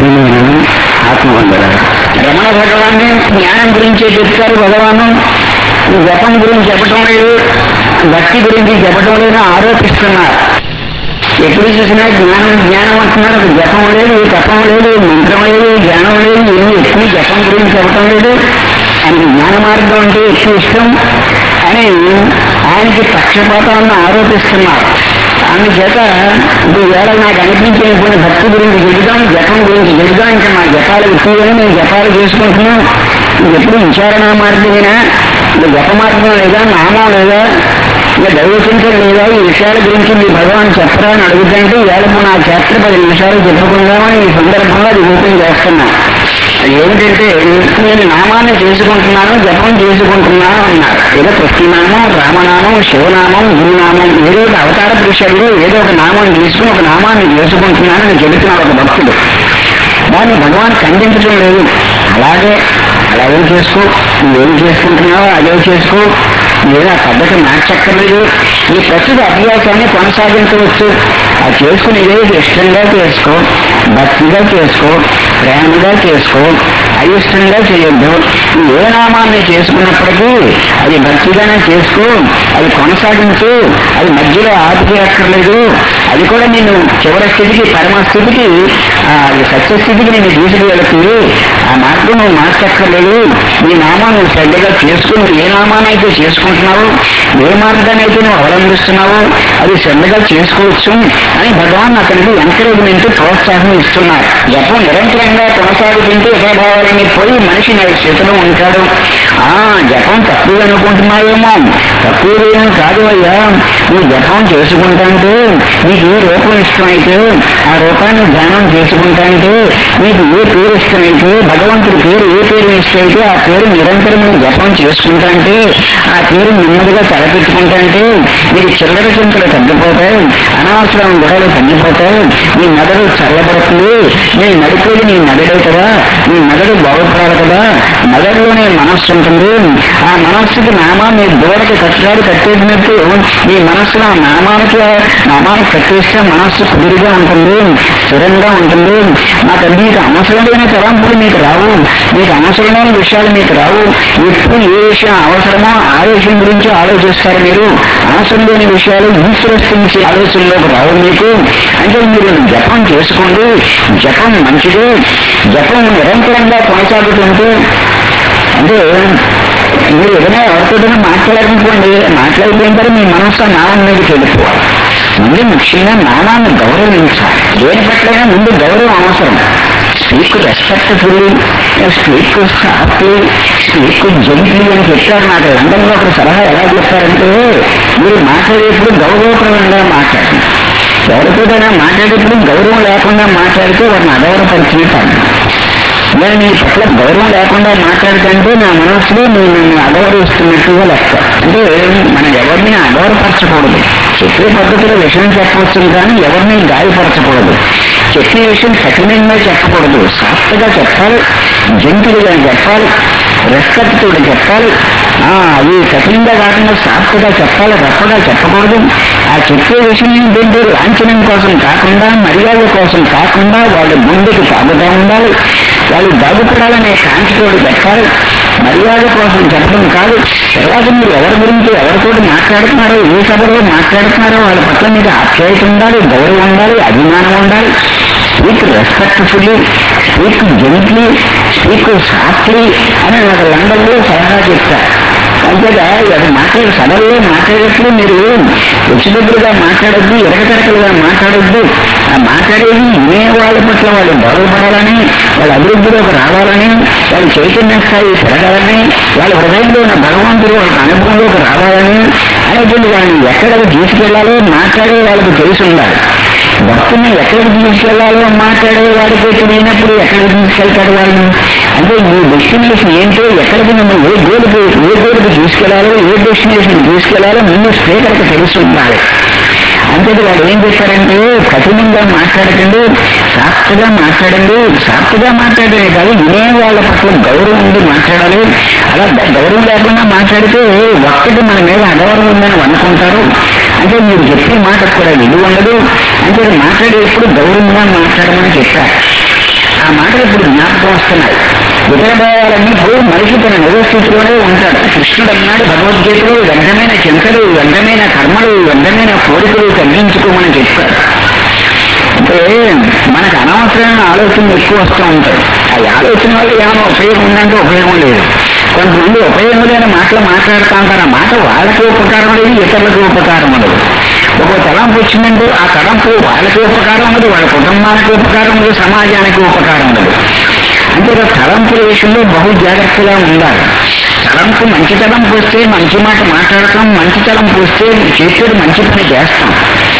ఆత్మబంధురాలు రమణ భగవాన్ని జ్ఞానం గురించే చెప్తారు భగవాను. జపం గురించి చెప్పటం లేదు, భక్తి గురించి చెప్పటం లేదు, ఆరోపిస్తున్నారు. ఎప్పుడు చూసినా జ్ఞానం జ్ఞానం అంటున్నారు. అది జపం లేదు, తపం లేదు, మంత్రం లేదు, జ్ఞానం లేదు, ఏమి ఎక్కువ జపం గురించి చెప్పటం లేదు. ఆయనకి జ్ఞాన మార్గం అంటే ఎక్కువ ఇష్టం అని ఆయనకి పక్షపాతాలను ఆరోపిస్తున్నారు. అందుచేత ఇప్పుడు వేళ నాకు అనిపించే కొన్ని భక్తి గురించి చెబుతాం, జపం గురించి చెబుతాం. ఇంకా మా జపాలు ఎక్కువని నేను జపాలు చేసుకుంటున్నాను. ఎప్పుడు విచారణ మార్గమేనా, ఇంకా జప మార్గం లేదా, నామం లేదా, ఇంకా దైవచింతన లేదా, ఈ విషయాల గురించి మీ భగవాన్ చెప్పరా అని అడుగుతుంటే వేళ నా చేత 10 నిమిషాలు చెప్పుకుందామని ఈ సందర్భంగా అది ఓపెన్ చేస్తున్నా. ఏమిటంటే నేను నామాన్ని చేసుకుంటున్నాను, జపం చేసుకుంటున్నాను అన్నారు. ఏదో కృష్ణనామం, రామనామం, శివనామం, గురునామం, ఏదో ఒక అవతార పురుషులు ఏదో ఒక నామం తీసుకుని ఒక నామాన్ని చేసుకుంటున్నాను అని చెబుతున్నాడు ఒక భక్తుడు. దాన్ని భగవాన్ ఖండించడం లేదు. అలాగే చేసుకో, నువ్వేం చేసుకుంటున్నావో అదే చేసుకో, నేను ఆ పద్ధతి మార్చక్కర్లేదు. ఈ ప్రస్తుత అభ్యాసాన్ని కొనసాగించవచ్చు. అది చేసుకుని ఇదే ఇష్టంగా చేసుకో, భక్తిగా చేసుకో, ప్రేమగా చేసుకో, అయిష్టంగా చేయొద్దు. నువ్వు ఏ నామాన్ని చేసుకున్నప్పటికీ అది భక్తిగానే చేసుకో, అది కొనసాగించు, అది మధ్యలో ఆపిచేయక్కర్లేదు. అది కూడా నేను చివరి స్థితికి, పరమస్థితికి, సత్యస్థితికి నేను తీసుకువెళుతుంది. ఆ మార్గం నువ్వు మార్చక్కర్లేదు. ఈ నామాన్ని నువ్వు శ్రద్ధగా చేసుకుని ఏ నామానైతే చేసుకుంటున్నావు, ఏ మార్గాన్ని అయితే నువ్వు అవలంబిస్తున్నావు అది శ్రద్ధగా చేసుకోవచ్చు అని భగవాన్ అతనికి ఎంకరేజ్మెంట్, ప్రోత్సాహం ఇస్తున్నారు. జపం నిరంతరంగా కొనసాగుతుంటే యథాభావాలని పోయి మనిషి నా స్థితిలో ఉంటాడు. జపం తక్కువ అనుకుంటున్నావేమో, తక్కువేమో కాదు అయ్యా. నువ్వు జపం చేసుకుంటాంటే నీకు ఏ రూపం ఇష్టమైతే ఆ రూపాన్ని ధ్యానం చేసుకుంటాంటే, నీకు ఏ పేరు ఇష్టమైతే, భగవంతుడి పేరు ఏ పేరు ఇష్టమైతే ఆ పేరు నిరంతరం నువ్వు జపం చేసుకుంటాంటే, ఆ పేరు నెమ్మదిగా తలపెట్టుకుంటాంటే నీకు చిల్లర చింతలు తగ్గిపోతాయి, అనవసరం గొడవలు తగ్గిపోతాయి, నీ మెదడు చల్లబడుతుంది. నీ నడిపేది నీ మెదడే కదా, నీ మెదడు బాగుపడాలి కదా. మెదడులోనే మనస్సు ఉంటుంది. ఆ మనస్సుకి నామాన్ని దూడకి కట్టాడు కట్టేసినట్టు నీ మనస్సులో నామానికి కట్టేస్తే మనస్సు కుదురుగా ఉంటుంది, స్థిరంగా ఉంటుంది. నాకు నీకు అవసరం లేని తలంపులు మీకు రావు, నీకు అవసరమైన విషయాలు మీకు రావు. ఎప్పుడు ఏ విషయం అవసరమో ఆ విషయం గురించి ఆలోచిస్తారు మీరు. అవసరం లేని విషయాలు ఈశ్వరస్థించి ఆలోచనలోకి రావు మీకు. అంటే మీరు జపం చేసుకోండి, జపం మంచిదే. జపం నిరంతరంగా కొనసాగుతుంటే అంటే మీరు ఏదైనా ఎవరితో మాట్లాడాలనుకోండి, మాట్లాడిపోయిన తర్వాత మీ మనస్సు నామం మీదకి వెళ్ళిపోవాలి. ముందు ముఖ్యంగా నామాన్ని గౌరవించాలి. దేని పట్లైనా ముందు గౌరవం అవసరం. Speak respectfully, speak softly, speak gently అని చెప్పారు. నాకు లండన్లో ఒక సలహా ఎలా చెప్పారంటే, మీరు మాట్లాడేప్పుడు గౌరవప్రదంగా మాట్లాడండి. ఎవరితోనైనా మాట్లాడేప్పుడు గౌరవం లేకుండా మాట్లాడితే వారిని అగౌరవపరిచినట్టు. నేను నీ పట్ల గౌరవం లేకుండా మాట్లాడుతుంటే నా మనస్సులో నేను నన్ను అగౌరవిస్తున్నట్టుగా లెక్క. అంటే మనం ఎవరిని అగౌరవపరచకూడదు. చెప్పే పద్ధతిలో విషయం చెప్పవచ్చు కానీ ఎవరిని గాయపరచకూడదు. చెప్పే విషయం కఠినంగా చెప్పకూడదు, సాఫ్ట్గా చెప్పాలి, జంతువుగా చెప్పాలి, రెస్పెక్ట్తో చెప్పాలి. అది కఠినంగా కాకుండా సాఫ్ట్గా చెప్పాలి, రప్పగా చెప్పకూడదు. ఆ చెప్పే విషయం ఏంటంటే లాంఛనం కోసం కాకుండా, మర్యాద కోసం కాకుండా వాళ్ళ గుండెకి తాగుతూ ఉండాలి. వాళ్ళు బాగుపడాలనే కాంక్షతోడు చెప్పాలి, మర్యాద కోసం చెప్పడం కాదు. తర్వాత మీరు ఎవరి గురించి ఎవరితో మాట్లాడుతున్నారో, ఏ సభలో మాట్లాడుతున్నారో వాళ్ళ పట్ల మీద ఆప్యాయత ఉండాలి, గౌరవం ఉండాలి, అభిమానం ఉండాలి. Speak respectfully, speak gently, speak softly అని నాకు లండన్లో సలహా చెప్తారు. అంతేగా అది సభల్లో మాట్లాడేప్పుడు మీరు వచ్చినప్పుడుగా మాట్లాడొద్దు, ఎరకతెరకలుగా మాట్లాడొద్దు. ఆ మాట్లాడేది వినే వాళ్ళ పట్ల వాళ్ళు బాగుపడాలని, వాళ్ళ అభివృద్ధిలోకి రావాలని, వాళ్ళ చైతన్య స్థాయి పెరగాలని, వాళ్ళ హృదయంలో ఉన్న భగవంతుడు వాళ్ళ అనుభవంలోకి రావాలని అనేటువంటి వాళ్ళని ఎక్కడికి తీసుకెళ్లాలో మాట్లాడే వాళ్ళకి తెలిసి ఉండాలి. భక్తుని ఎక్కడికి తీసుకెళ్లాలో మాట్లాడే వాడికి తెలియనప్పుడు ఎక్కడికి తీసుకెళ్తాడు వాళ్ళని? అంటే ఈ డెస్టినేషన్ ఏంటో, ఎక్కడికి మనం ఏ గోలుకి తీసుకెళ్లాలో, ఏ డెస్టినేషన్ తీసుకెళ్లాలో ముందు స్పీకర్కి తెలిసి ఉండాలి. అంతే వాళ్ళు ఏం చెప్పారంటే, కఠినంగా మాట్లాడకండి, సాఫ్ట్గా మాట్లాడండి. సాఫ్ట్గా మాట్లాడమే కాదు, వినే వాళ్ళ పట్ల గౌరవం ఉండి మాట్లాడాలి. అలా గౌరవం లేకుండా మాట్లాడితే ఒక్కటి మన మీద అగౌరవం ఉందని అనుకుంటారు. అంటే మీరు చెప్పే మాటకు కూడా విలువ ఉండదు. అంటే మాట్లాడేటప్పుడు గౌరవంగా మాట్లాడమని చెప్పారు. ఆ మాటలు ఇప్పుడు జ్ఞాపకం వస్తున్నాయి. ఇతర భావాలన్నీ పోయి మనిషి తన నిజస్థితిలోనే ఉంటాడు. కృష్ణుడు అన్నాడు భగవద్గీతలో, వ్యర్థమైన చింతలు, వ్యర్థమైన కర్మలు, వ్యర్థమైన కోరికలు తగ్గించుకోమని చెప్పాడు. అంటే మనకు అనవసరమైన ఆలోచనలు ఎక్కువ వస్తూ ఉంటాయి. ఆ ఆలోచన వల్ల ఏమైనా ఉపయోగం ఉందంటే ఉపయోగం లేదు. కొంతమంది ఉపయోగం లేని మాటలు మాట్లాడుతూ ఉంటారు. ఆ మాట వాళ్ళకి ఉపకారం లేదు, ఇతరులకు ఉపకారం ఉండదు. ఒక తలంపు వచ్చిందంటే ఆ తలంపు వాళ్ళకి ఉపకారం ఉండదు, వాళ్ళ కుటుంబానికి ఉపకారం ఉండదు, సమాజానికి ఉపకారం ఉండదు. అంటే తలంపుల విషయంలో బహు జాగ్రత్తగా ఉండాలి. తలంపు మంచి తలంపు వస్తే మంచి మాట మాట్లాడతాం, మంచి తలంపు వస్తే చేసేది మంచి పని చేస్తాం.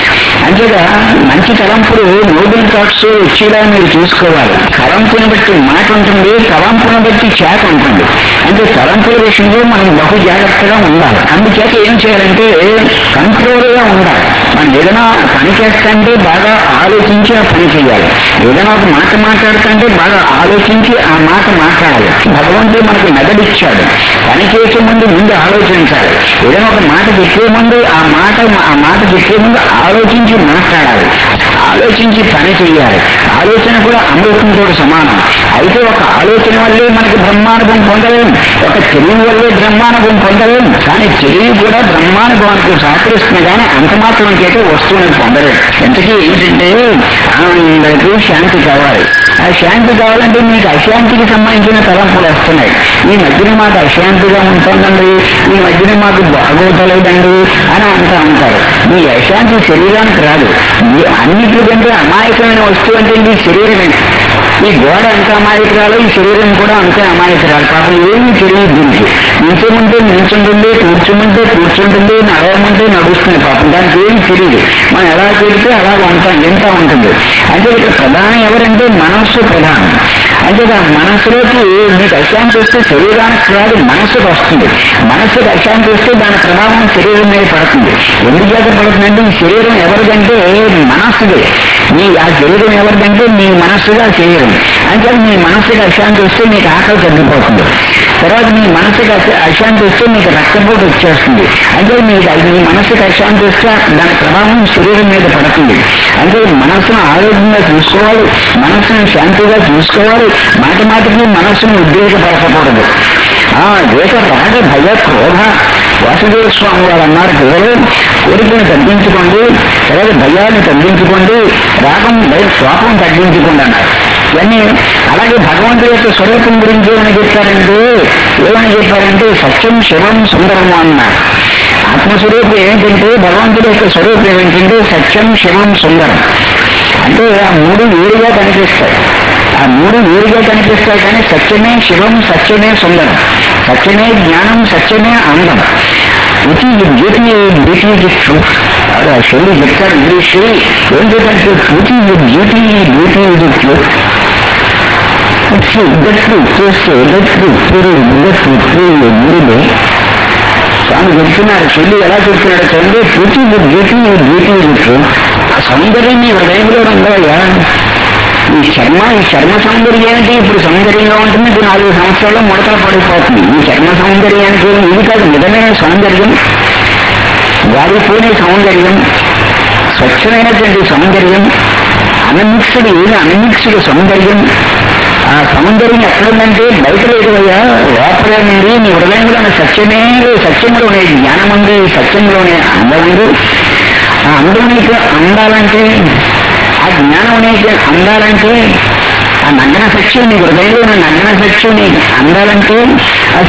అంతేగా మంచి తలంపులు నోబెల్ థాట్స్ వచ్చేలా మీరు చూసుకోవాలి. తలంపుని బట్టి మాట ఉంటుంది, తలంపుని బట్టి చేత ఉంటుంది. అంటే తలంపుల విషయంలో మనం బహు జాగ్రత్తగా ఉండాలి. అందుచేత ఏం చేయాలంటే కంట్రోల్గా ఉండాలి. మనం ఏదైనా పని చేస్తాంటే బాగా ఆలోచించి ఆ పని చేయాలి. ఏదైనా ఒక మాట మాట్లాడుతుంటే బాగా ఆలోచించి ఆ మాట మాట్లాడాలి. భగవంతుడు మనకు మెదడిచ్చాడు. పని చేసే ముందు ఆలోచించాలి. ఏదైనా ఒక మాట చెప్పే ముందు ఆ మాట చెప్పే ముందు ఆలోచించి మాట్లాడాలి, ఆలోచించి పని చేయాలి. ఆలోచన కూడా అమృతంతో సమానం. అయితే ఒక ఆలోచన వల్లే మనకి బ్రహ్మానుభవం పొందలేము, ఒక తెలివి వల్లే బ్రహ్మానుభవం పొందలేము. కానీ తెలివి కూడా బ్రహ్మానుభవానికి సహకరిస్తుంది, కానీ అంత మాత్రం చేత వస్తువుని పొందలేము. ఎంతకీ ఏంటంటే అందరికీ శాంతి కావాలి. ఆ శాంతి కావాలంటే మీకు అశాంతికి సంబంధించిన తలంపులు వస్తున్నాయి. ఈ మధ్యన మాకు అశాంతిగా ఉంటుందండి, ఈ మధ్యన మాకు బాగోతలేదండి అని అంటూ ఉంటారు. మీ అశాంతి శరీరానికి రాదు. అన్నిటికంటే అమాయకమైన వస్తువు అంటే ఈ శరీరమే. ఈ గోడ ఎంత అమాయకురాలో ఈ శరీరం కూడా అంతే అమాయకురాలు. పాపం ఏమీ తెలియదు దీనికి. నిల్చోమంటే నిల్చుంటుంది, కూర్చుంటే కూర్చుంటుంది, నడవమంటే నడుస్తుంది. పాపం దానికి ఏమి తెలియదు. మనం ఎలా చెబితే అలా ఉంటాం, ఎంత ఉంటుంది. అంటే ఇక్కడ ప్రధానం ఎవరంటే మనస్సు ప్రధానం. అంటే మనస్సులోకి మీకు అశాంతి వస్తే శరీరానికి రాదు, మనస్సుకు వస్తుంది. మనస్సుకు అశాంతి వస్తే దాని ప్రభావం శరీరం మీద పడుతుంది. ఎందుచేత పడుతుందంటే ఈ శరీరం ఎవరిదంటే మనస్సుదే. ఆ శరీరం ఎవరిదంటే మీ మనస్సుగా శరీరం. అంటే మీ మనస్సుకి అశాంతి వస్తే మీకు ఆకలి తగ్గిపోతుంది. తర్వాత మీ మనస్సుకి అశాంతి వస్తే మీకు రక్తపోటు వచ్చేస్తుంది. అంటే మీ మనస్సుకి అశాంతి వస్తే దాని ప్రభావం శరీరం మీద పడుతుంది. అంటే మనస్సును ఆరోగ్యంగా చూసుకోవాలి, మనస్సును శాంతిగా చూసుకోవాలి. మాటికి మనస్సును ఉద్రేకపరచకూడదు. వేట రాగ భయ క్రోధ వాసుదేవ స్వామి వారు అన్నారు, కేవలం కోరికను తగ్గించుకోండి, తర్వాత భయాన్ని తగ్గించుకోండి, రాగం భయ కోపం తగ్గించుకోండి అన్నారు. ఇవన్నీ అలాగే భగవంతుడి యొక్క స్వరూపం గురించి ఏమని చెప్పారంటే సత్యం శివం సుందరము అన్నారు. ఆత్మస్వరూపం ఏంటంటే భగవంతుడి యొక్క స్వరూపం ఏంటంటే సత్యం శివం సుందరం. అంటే ఆ మూడు వేరుగా కనిపిస్తాయి. కానీ సత్యమే శివం, సత్యమే సుందరం, సత్యమే జ్ఞానం, సత్యమే ఆనందం. ఇది బ్యూటీ ది ట్రూత్. అదే శైలి చెప్తారు ఇంగ్లీష్ ఏం చెప్పంటే బ్యూటీ ది ట్రూత్. స్వామి చెప్తున్నారు. చెల్లి ఎలా చెప్తున్నాడు చూడండి, బ్యూటీ ది ట్రూత్. ఆ సౌందర్యం నీ హృదయంలో ఉందా? ఈ చర్మ సౌందర్యానికి ఇప్పుడు సౌందర్యంగా ఉంటుంది, ఇది 4 సంవత్సరాల్లో ముడతలు పడిపోతుంది. ఈ చర్మ సౌందర్యానికి ఇది కాదు నిజమైన సౌందర్యం, వాడిపోయిన సౌందర్యం, స్వచ్ఛమైనటువంటి సౌందర్యం, అన్మిక్స్డ్ సౌందర్యం. ఆ సౌందర్యం ఎక్కడుందంటే బయట లేదయ్యా, లోపల ఉంది. నీ హృదయంలో సత్యంలోనే జ్ఞానం ఉంది, సత్యంలోనే అందం ఉంది. ఆ అందం నీకు అందాలంటే, ఆ జ్ఞానం నీకు అందాలంటే, ఆ నగ్న సత్యం నీ హృదయంలో నగ్న సత్యం నీకు అందాలంటే ఆ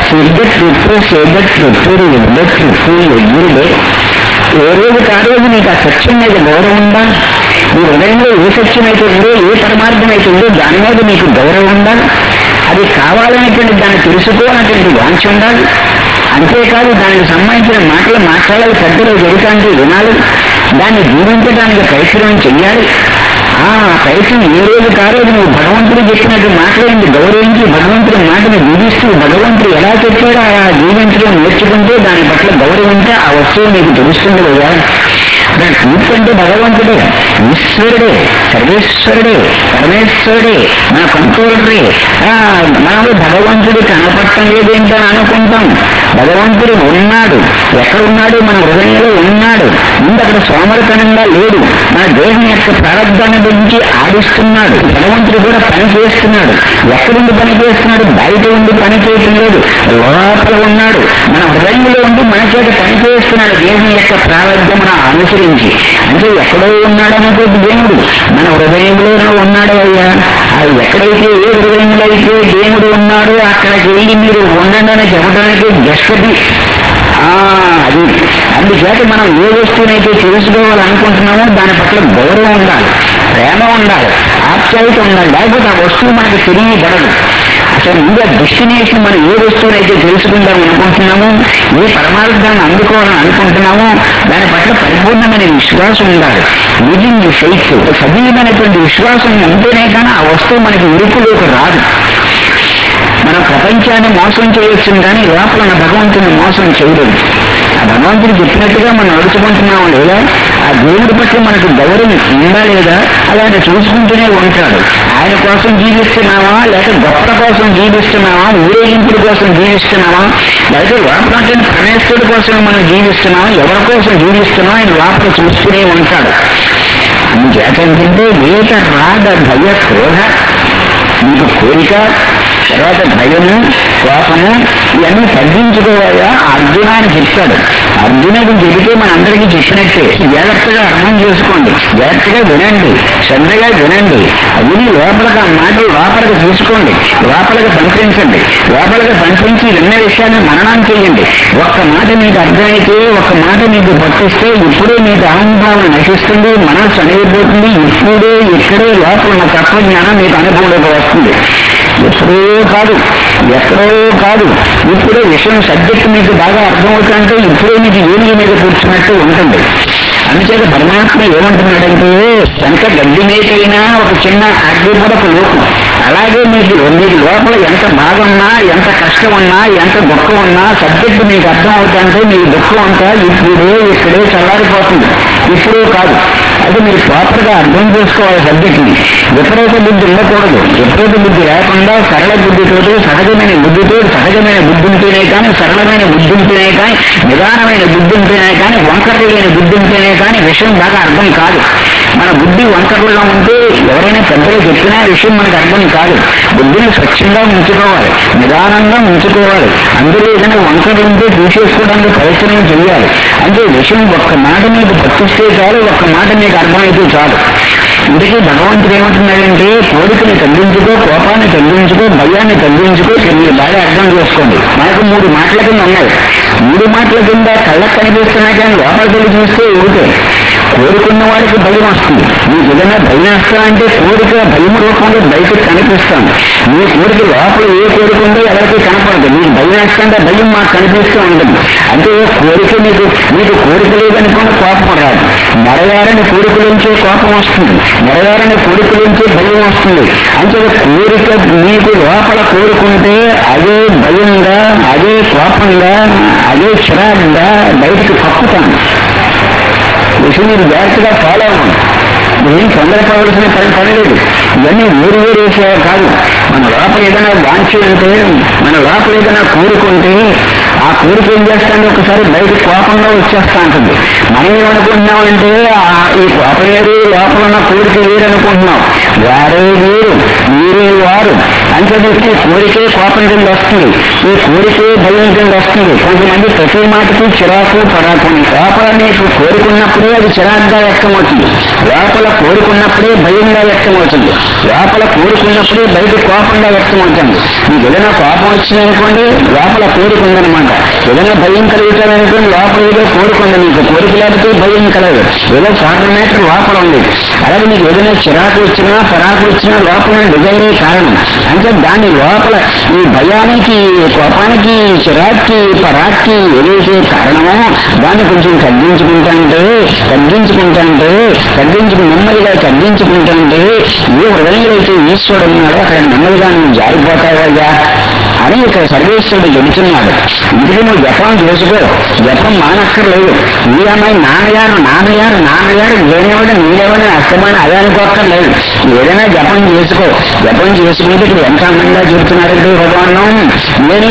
ఎవ్రీడే ఏ రోజుకి ఆ రోజు నీకు ఆ సత్యం మీద గౌరవం ఉందా? నీ హృదయంలో ఏ సత్యం అయితే ఉందో, ఏ పరమార్థం అయితే ఉందో దాని మీద నీకు గౌరవం ఉండాలి. అది కావాలనేటువంటి దాన్ని తెలుసుకోవాలనేటువంటి వాంఛ ఉండాలి. అంతేకాదు దానికి సంబంధించిన మాటలు మాట్లాడాలి, పెద్దలు జరుగుతాంటే వినాలి, దాన్ని జీవించడానికి ప్రయత్నం చెయ్యాలి. ఆ ప్రయత్నం ఏ రోజు కారోజు నువ్వు భగవంతుడు చెప్పినట్టు మాట్లాడింది గౌరవించి భగవంతుడి మాటను జీవిస్తూ భగవంతుడు ఎలా చెప్పాడో అలా జీవించడం నేర్చుకుంటే దాని పట్ల గౌరవింటే ఆ వస్తువు నీకు తెలుస్తుంది కదా. ట్రూత్ అంటే భగవంతుడే, ఈశ్వరుడే, సర్వేశ్వరుడే, పరమేశ్వరుడే, మన కంట్రోలరే. మనలో భగవంతుడు కనపడటం లేదేంటని అనుకుంటాం. భగవంతుడు ఉన్నాడు. ఎక్కడ ఉన్నాడు? మన హృదయంలో ఉన్నాడు. ముందు అక్కడ సోమరితనంగా లేడు. మన దేహం యొక్క ప్రారంభాన్ని గురించి ఆడిస్తున్నాడు. భగవంతుడు కూడా పని చేస్తున్నాడు. ఎక్కడుండి పని చేస్తున్నాడు? బయట ఉండి పని చేయటం లేదు, లోపల ఉన్నాడు. మన హృదయంలో ఉండి మన చేత పని చేస్తున్నాడు దేహం యొక్క ప్రారంభమును అనుసరించి. అంటే ఎక్కడో ఉన్నాడు అనుకోటి దేవుడు మన హృదయంలోనూ ఉన్నాడు. అయ్యా అది ఎక్కడైతే ఏ హృదయంలో అయితే దేవుడు ఉన్నాడో అక్కడికి వెళ్ళి మీరు ఉండండి అని చెప్పడానికి గెస్టది. అది అందుచేత మనం ఏ వస్తువునైతే తెలుసుకోవాలనుకుంటున్నామో దాని పట్ల గౌరవం ఉండాలి, ప్రేమ ఉండాలి, ఆప్యాయత ఉండాలి. లేకపోతే ఆ వస్తువు మనకు తెలియబడదు. అసలు ముందు డెస్టినేషన్ మనం ఏ వస్తువునైతే తెలుసుకుందాం అనుకుంటున్నామో, ఏ పరమార్థాన్ని అందుకోవాలని అనుకుంటున్నామో దాని పట్ల పరిపూర్ణమైన విశ్వాసం ఉండాలి. లివింగ్ ఫెయిత్, సజీవమైనటువంటి విశ్వాసం ఉంటేనే కానీ ఆ వస్తువు మనకి ఇరుకులోకి రాదు. మన ప్రపంచాన్ని మోసం చేయొచ్చు కానీ లోపల ఉన్న భగవంతుని మోసం చేయలేదు. ఆ భగవంతుడు చెప్పినట్టుగా మనం నడుచుకుంటున్నాము లేదా, ఆ దేవుడి పట్ల మనకు గౌరవం ఉందా లేదా, అలాంటి చూసుకుంటూనే ఉంటాడు. ఆయన కోసం జీవిస్తున్నావా, లేక గొప్ప కోసం జీవిస్తున్నావా, ఊరేగింపుల కోసం జీవిస్తున్నావా, లేకపోతే లోపల పరమేశ్వరుడి కోసం మనం జీవిస్తున్నావా, ఎవరి కోసం జీవిస్తున్నావా, ఆయన లోపల చూస్తూనే ఉంటాడు. అందుచేత ఏంటంటే వేట రాగ భయ క్రోధ, మీకు కోరిక, తర్వాత భయము, కోపము ఇవన్నీ తగ్గించుకోవాలా అర్జున అని చెప్తాడు. అర్జునుడికి చెబితే మనందరికీ చెప్పినట్టే. జాగ్రత్తగా అర్థం చేసుకోండి, జాగ్రత్తగా వినండి, శ్రద్ధగా వినండి. విని లోపలికి ఆ మాటలు లోపలికి తీసుకోండి, లోపలికి పంపించండి. లోపలికి పంపించి విన్న విషయాన్ని మననం చేయండి. ఒక్క మాట మీకు అర్థమైతే, ఒక్క మాట మీకు పట్టిస్తే ఇప్పుడే మీకు అహంభావం నశిస్తుంది, మనస్సు అనేపోతుంది. ఇప్పుడే ఇక్కడే లోపల ఉన్న తత్వజ్ఞానం మీకు అనుభవంలోకి వస్తుంది. ఎప్పుడో కాదు, ఎక్కడో కాదు, ఇప్పుడే విషయం సబ్జెక్ట్ మీకు బాగా అర్థమవుతుందంటే ఇప్పుడే మీకు ఏమి మీద కూర్చున్నట్టు ఉంటుంది. అందుచేత పరమాత్మ ఏమంటున్నాడంటే ఎంత గడ్డి మేకైనా ఒక చిన్న అగ్ని కూడా ఒక లోకం. అలాగే మీకు లోపల ఎంత బాగున్నా, ఎంత కష్టం ఉన్నా, ఎంత దుఃఖం ఉన్నా సబ్జెక్ట్ మీకు అర్థం అవుతుందంటే మీ దుఃఖం అంతా ఇక్కడే చల్లారిపోతుంది. ఇప్పుడే కాదు, అది మీరు ప్రాపర్గా అర్థం చేసుకోవాలి సబ్జెక్ట్ని. ఎప్పుడైతే బుద్ధి ఉండకూడదు, ఎప్పుడైతే బుద్ధి లేకుండా సరళ బుద్ధితోటి, సహజమైన బుద్ధితో, సహజమైన బుద్ధి ఉంటేనే కానీ, సరళమైన బుద్ధి ఉంటేనే కానీ, నిదానమైన బుద్ధి ఉంటేనే కానీ, వంకరలు లేని బుద్ధి ఉంటేనే కానీ విషయం బాగా అర్థం కాదు. మన బుద్ధి వంకరలో ఉంటే ఎవరైనా పెద్దలు చెప్పినా విషయం మనకు అర్థం కాదు. బుద్ధిని స్వచ్ఛంగా ఉంచుకోవాలి, నిదానంగా ఉంచుకోవాలి. అందులో ఏదైనా వంకరలు ఉంటే తీసేసుకోవడానికి ప్రయత్నం చేయాలి. అంటే విషయం ఒక్క మాట మీకు పట్టిస్తే చాలు, ఒక్క మాట మీకు అర్థమైతే చాలు. ఇందుకే భగవంతుడు ఏమంటున్నాడంటే కోరికని తగ్గించుకో, కోపాన్ని తగ్గించుకో, భయాన్ని తగ్గించుకో. మీరు బాగా అర్థం చేసుకోండి. మనకు 3 మాటల కింద ఉన్నాయి. 3 మాటల కింద కళ్ళకు కనిపిస్తున్నాయి కానీ లోపలికి వెళ్ళి చూస్తే ఊరికే. కోరుకున్న వాడికి భయం వస్తుంది. మీకు ఏదైనా భయం వస్తా అంటే కోరిక భయం రూపంలో బయటకు కనిపిస్తాను. మీ కోరిక లోపల ఏ కోరిక ఉందో ఎవరికి కనపడదు. మీకు భయం వేస్తుంటే భయం మాకు కనిపిస్తూ ఉంటుంది. అంటే కోరిక మీకు కోరిక లేదనుకున్న కోపం రాదు. నెరవేరని కోరికలుంచే కోపం వస్తుంది, నెరవేరని కోరికలుంచే భయం వస్తుంది. అంటే కోరిక మీకు లోపల కోరుకుంటే అదే భయంగా, అదే కోపంగా, అదే చిరాగ్గా బయటకు కప్పుతాను. విషయం మీరు జాగ్రత్తగా ఫాలో అవ్వండి. ఏం తొందరపడవలసిన పని లేదు. ఇవన్నీ వేరు విషయాలు కాదు. మన లోపల ఏదైనా వాంఛ ఉంటే, మన లోపల ఏదైనా కోరుకుంటే ఆ కోరిక ఏం చేస్తాను ఒకసారి బయట కోపంగా వచ్చేస్తా ఉంటుంది. మనం ఏమనుకుంటున్నామంటే ఈ కోపం వేరు, లోపల ఉన్న కోరిక వేరు అనుకుంటున్నాం. వారే వేరు, మీరే వారు. అంటే కోరికే కోపం కింద వస్తుంది, ఈ కోరికే భయం కింద వస్తుంది. కొంతమంది ప్రతి మాటకి చిరాకు పరాకు. లోపల నీకు కోరుకున్నప్పుడే అది చిరాకుగా వ్యక్తమవుతుంది, లోపల కోరుకున్నప్పుడే భయంగా వ్యక్తమవుతుంది, లోపల కోరుకున్నప్పుడే బయట కోపంగా వ్యక్తమవుతుంది. మీకు ఏదైనా కోపం వచ్చిందనుకోండి లోపల కోరుకుందనమాట. ఏదైనా భయం కలుగుతారనుకోండి లోపల ఏదో కోరుకుంది. మీకు కోరిక లేకపోతే భయం కలగదు, ఏదో ఫార్మేటర్ లోపల ఉంది. అలాగే మీకు ఏదైనా చిరాకు వచ్చినా పరాకు వచ్చినా లోపల డిజైరే కారణం. అంటే దాని లోపల ఈ భయానికి, కోపానికి, చిరాక్కి, పరాక్కి ఏదైతే కారణమో దాన్ని కొంచెం నెమ్మదిగా తగ్గించుకుంటే ఏ హృదయంలో అయితే ఈశ్వరుడు ఉన్నాడో అక్కడ నెమ్మదిగా నువ్వు జారిపోతావయ్యా అని ఇక్కడ సర్వేశ్వరుడు చెబుతున్నాడు. ఇందులో నువ్వు జపం చేసుకో, జపం మానక్కర్లేదు. ఈ అమ్మాయి నాన్నగారు నేనేవాడు అర్థమైన అదే అనుకోక్కర్లేదు. ఏదైనా జపం చేసుకో. జపం చేసుకుంటే ఇక్కడ ఎంత అందంగా చెబుతున్నారంటే భగవాను, నేను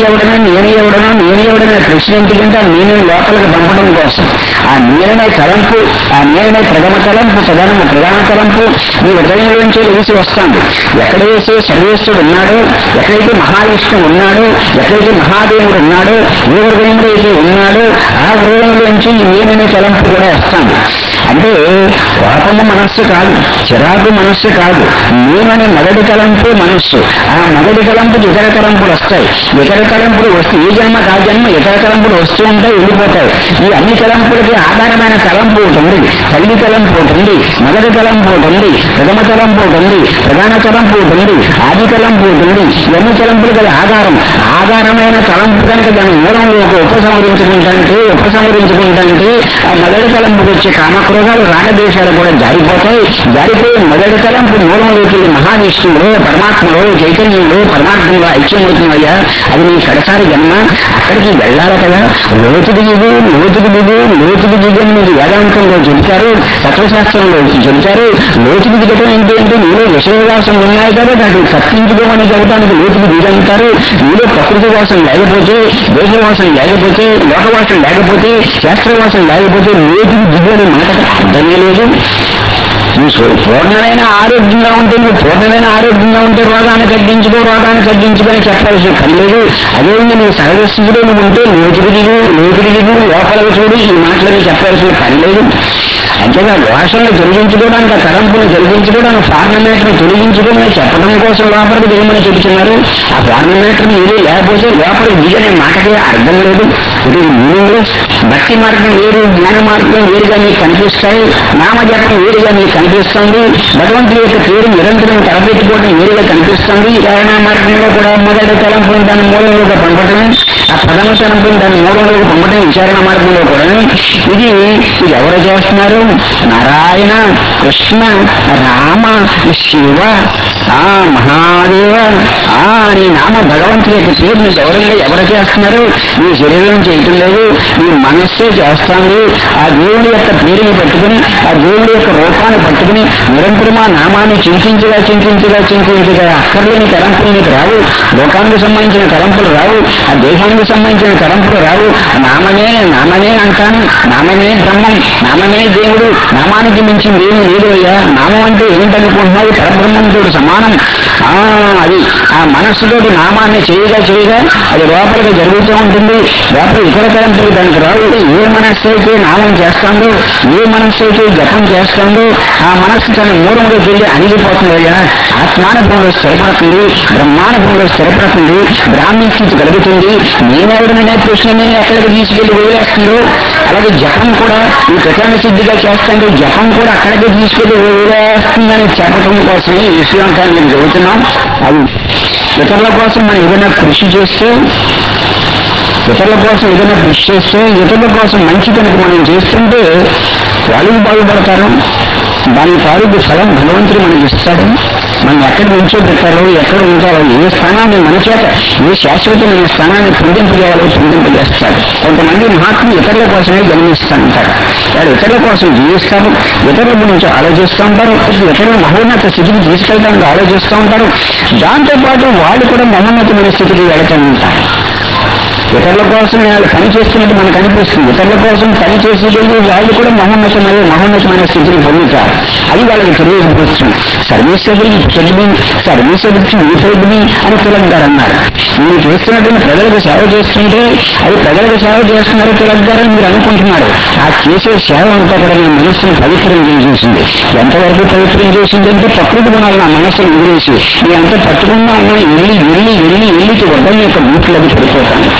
ఎవడనో ప్రశ్న ఎందుకంటే ఆ నేను లోపలికి పంపడం కోసం. ఆ నేననే తలంపు, ఆ నేననే ప్రథమ తలంపు, ప్రధాన తలంపు నీ హృదయంలోంచి వేసి వస్తాడు. ఎక్కడైతే సర్వేశ్వరుడు ఉన్నాడో, ఎక్కడైతే మహావిష్ణువు ఉన్నాడో, ఎక్కడైతే మహాదేవుడు ఉన్నాడో, ఏ హృదయంలో అయితే ఉన్నాడో ఆ హృదయంలోంచి నేననే తలంపు కూడా వస్తాడు. అంటే కోపము మనస్సు కాదు, చిరాకు మనస్సు కాదు, నేననే మొదటి తలంపు మనస్సు. ఆ మొదటి తలంపుకి ఇతర తలంపులు వస్తాయి. ఇతర తలంపులు వస్తే ఈ జన్మ కా జన్మ ఇతర తలంపులు వస్తూ ఉంటాయి, వెళ్ళిపోతాయి. ఈ అన్ని తలంపులకి ఆధారమైన తలంపు ఒకటి ఉంది. తల్లి తలంపు ఒకటి ఉంది, మొదటి తలంపు ఒకటి ఉంది, ప్రథమ తలంపు ఒకటి ఉంది, ప్రధాన తలంపు ఒకటి ఉంది, ఆది తలంపు ఒకటి ఉంది. ఇవన్నీ తలంపులు కదా ఆధారమైన తలంపు కనుక దాని మూలంలోకి ఉపసంహరించుకుంటే ఆ మొదటి తలంపుకి వచ్చే కామక్రోధాలు రాగదేశాలు కూడా జారిపోయి మొదటి తలంపు మూలంలోకి మహావిష్ణువులో, పరమాత్మలో, చైతన్యంలో, పరమాత్మలో ఐక్యమవుతున్నాయా. అది నీ కడసారి జన్మ. అక్కడికి వెళ్ళాలి కదా. లోతుకు దిగు అనేది వేదాంతంలో చెబుతారు, తత్వశాస్త్రంలో చెబుతారు. లోతుకు దిగటం ఏంటంటే నీలో విషయవాసం ఉన్నాయి కదా, దాన్ని తప్పించుకోమని చెప్పడానికి లోతుకు దిగంటారు. నీలో ప్రకృతి వాసం లేకపోతే, దేశవాసం లేకపోతే, లోకవాసం లేకపోతే, శాస్త్రవాసం లేకపోతే లోతుకు దిగని మాటకు అర్థమే లేదు. నువ్వు పూర్ణమైన ఆరోగ్యంగా ఉంటే రోగాన్ని తగ్గించుకొని చెప్పాల్సిన పని లేదు. అదే నువ్వు సహజస్థితిలో నువ్వు ఉంటే లోతుకు దిగు లోపలికి చూడు ఈ మాటలని చెప్పాల్సిన పని లేదు. అంతేగా దోషాలను తొలగించుకోవడానికి, ఆ తలంపును తొలగించుకోవడానికి, ఫార్నమేటర్ని తొలగించుకోమని చెప్పడం కోసం లోపలికి దిగమని చెబుతున్నారు. ఆ ఫార్నమేటర్ని ఏది లేకపోతే లోపలికి దిగనే మాటకే అర్థం లేదు. ఇది మీనింగ్లెస్. భక్తి మార్గం వేరు, జ్ఞాన మార్గం వేరుగా మీకు కనిపిస్తాయి. నామజపం వేరుగా మీకు కనిపిస్తుంది. భగవంతుడి యొక్క పేరు నిరంతరం తలపెట్టుకోవడం వేరుగా కనిపిస్తుంది. ఏదైనా మార్గంలో కూడా మొదటి తలంపుని దాని మూలంలోకి పంపటం, ఆ ప్రథమ తలంపుని దాని మూలంలోకి పంపటం విచారణ మార్గంలో కూడా. ఇది ఎవరు చేస్తున్నారు? నారాయణ, కృష్ణ, రామ, శివ, మహాదేవ నీ నామ భగవంతుడి యొక్క పేరుని గౌరవంగా ఎవరు చేస్తున్నారు? నీ శరీరం చేయటం లేదు, నీ మనస్సే చేస్తాను. ఆ దేవుడి యొక్క పేరుని పట్టుకుని, ఆ దేవుడి యొక్క రూపాన్ని పట్టుకుని నిరంతరం ఆ నామాన్ని చింతించగా అక్కర్లేని తలంపులు నీకు రావు. లోకానికి సంబంధించిన తలంపులు రావు, ఆ దేశానికి సంబంధించిన తలంపులు రావు. నామమే అంటాను, నామమే బ్రహ్మం, నామమే దేవుడు, నామానికి మించింది ఏమి లేదు అయ్యా. నామం అంటే ఏమిటనుకుంటున్నావు? పరబ్రహ్మంతో సమానం. అది ఆ మనస్సుతోటి నామాన్ని చేయగా అది లోపలికి జరుగుతూ ఉంటుంది. లోపల ఇతర తలంపులు దానికి రావు. ఏ మనస్సు అయితే నామం చేస్తాడో, ఏ మనస్సు అయితే జపం చేస్తాడో ఆ మనస్సు తన మూలంలోకి వెళ్ళి అణిగిపోతుందయ్యా. ఆత్మానుభవంలో స్థిరపడుతుంది, బ్రహ్మానుభవంలో స్థిరపడుతుంది, బ్రాహ్మీ స్థితి కలుగుతుంది. నేనెవడననే ప్రశ్నని ఎక్కడికి తీసుకెళ్లి వదిలేస్తుందో అలాగే జపం కూడా ఈ ప్రకరణ సిద్ధిగా చేస్తాంటే జపం కూడా అక్కడికి తీసుకెళ్లి వదిలేస్తుందని చెప్పడం కోసం ఈ విషయంగా నేను చెబుతున్నాం. అది ఇతరుల కోసం మనం ఏదైనా కృషి చేస్తే, ఇతరుల కోసం మంచి కనుక మనం చేస్తుంటే వాళ్ళు బాగుపడతారు. దాని తాలూకు ఫలం భగవంతుడు మనకి ఇస్తాడు. మనం ఎక్కడ నిల్చోబెట్టాలో, ఎక్కడ ఉంచాలో, ఏ స్థానాన్ని మన చేత ఏ శాశ్వతమైన స్థానాన్ని పొందింపజేస్తాడు. కొంతమంది మహాత్ములు ఇతరుల కోసమే జన్మిస్తూ ఉంటారు. వాడు ఇతరుల కోసం జీవిస్తారు, ఇతరుల గురించి ఆలోచిస్తూ ఉంటారు, ఇతరుల మహోన్నత స్థితికి తీసుకెళ్ళడానికి ఆలోచిస్తూ ఉంటారు. దాంతోపాటు వాళ్ళు కూడా మహోన్నతమైన స్థితికి వెళుతూ ఉంటారు. ఇతరుల కోసం వాళ్ళు పని చేస్తున్నట్టు మనకు అనిపిస్తుంది. ఇతరుల కోసం పని చేసేది వాళ్ళు కూడా మహోన్నతమైన స్థితిని పొందుతారు. అది వాళ్ళకి తెలియకపోతుంది. సర్వీసబుల్కి విఫైడ్ని అని తిలక్ గారు అన్నారు. మీరు చేస్తున్నటువంటి ప్రజలకు సేవ చేస్తుంటే అది ప్రజలకు సేవ చేస్తున్నారు తిలక్ గారు మీరు అనుకుంటున్నారు. ఆ చేసే సేవ అంతా కూడా నా మనస్సును పవిత్రం చేసేసింది. ఎంతవరకు పవిత్రం చేసిందంటే ప్రకృతి గుణాలు నా మనస్సును వదిలేసి నీ అంత పట్టుకున్నా వెళ్ళి వడ్డం యొక్క బూట్లు అది పడిపోతాను.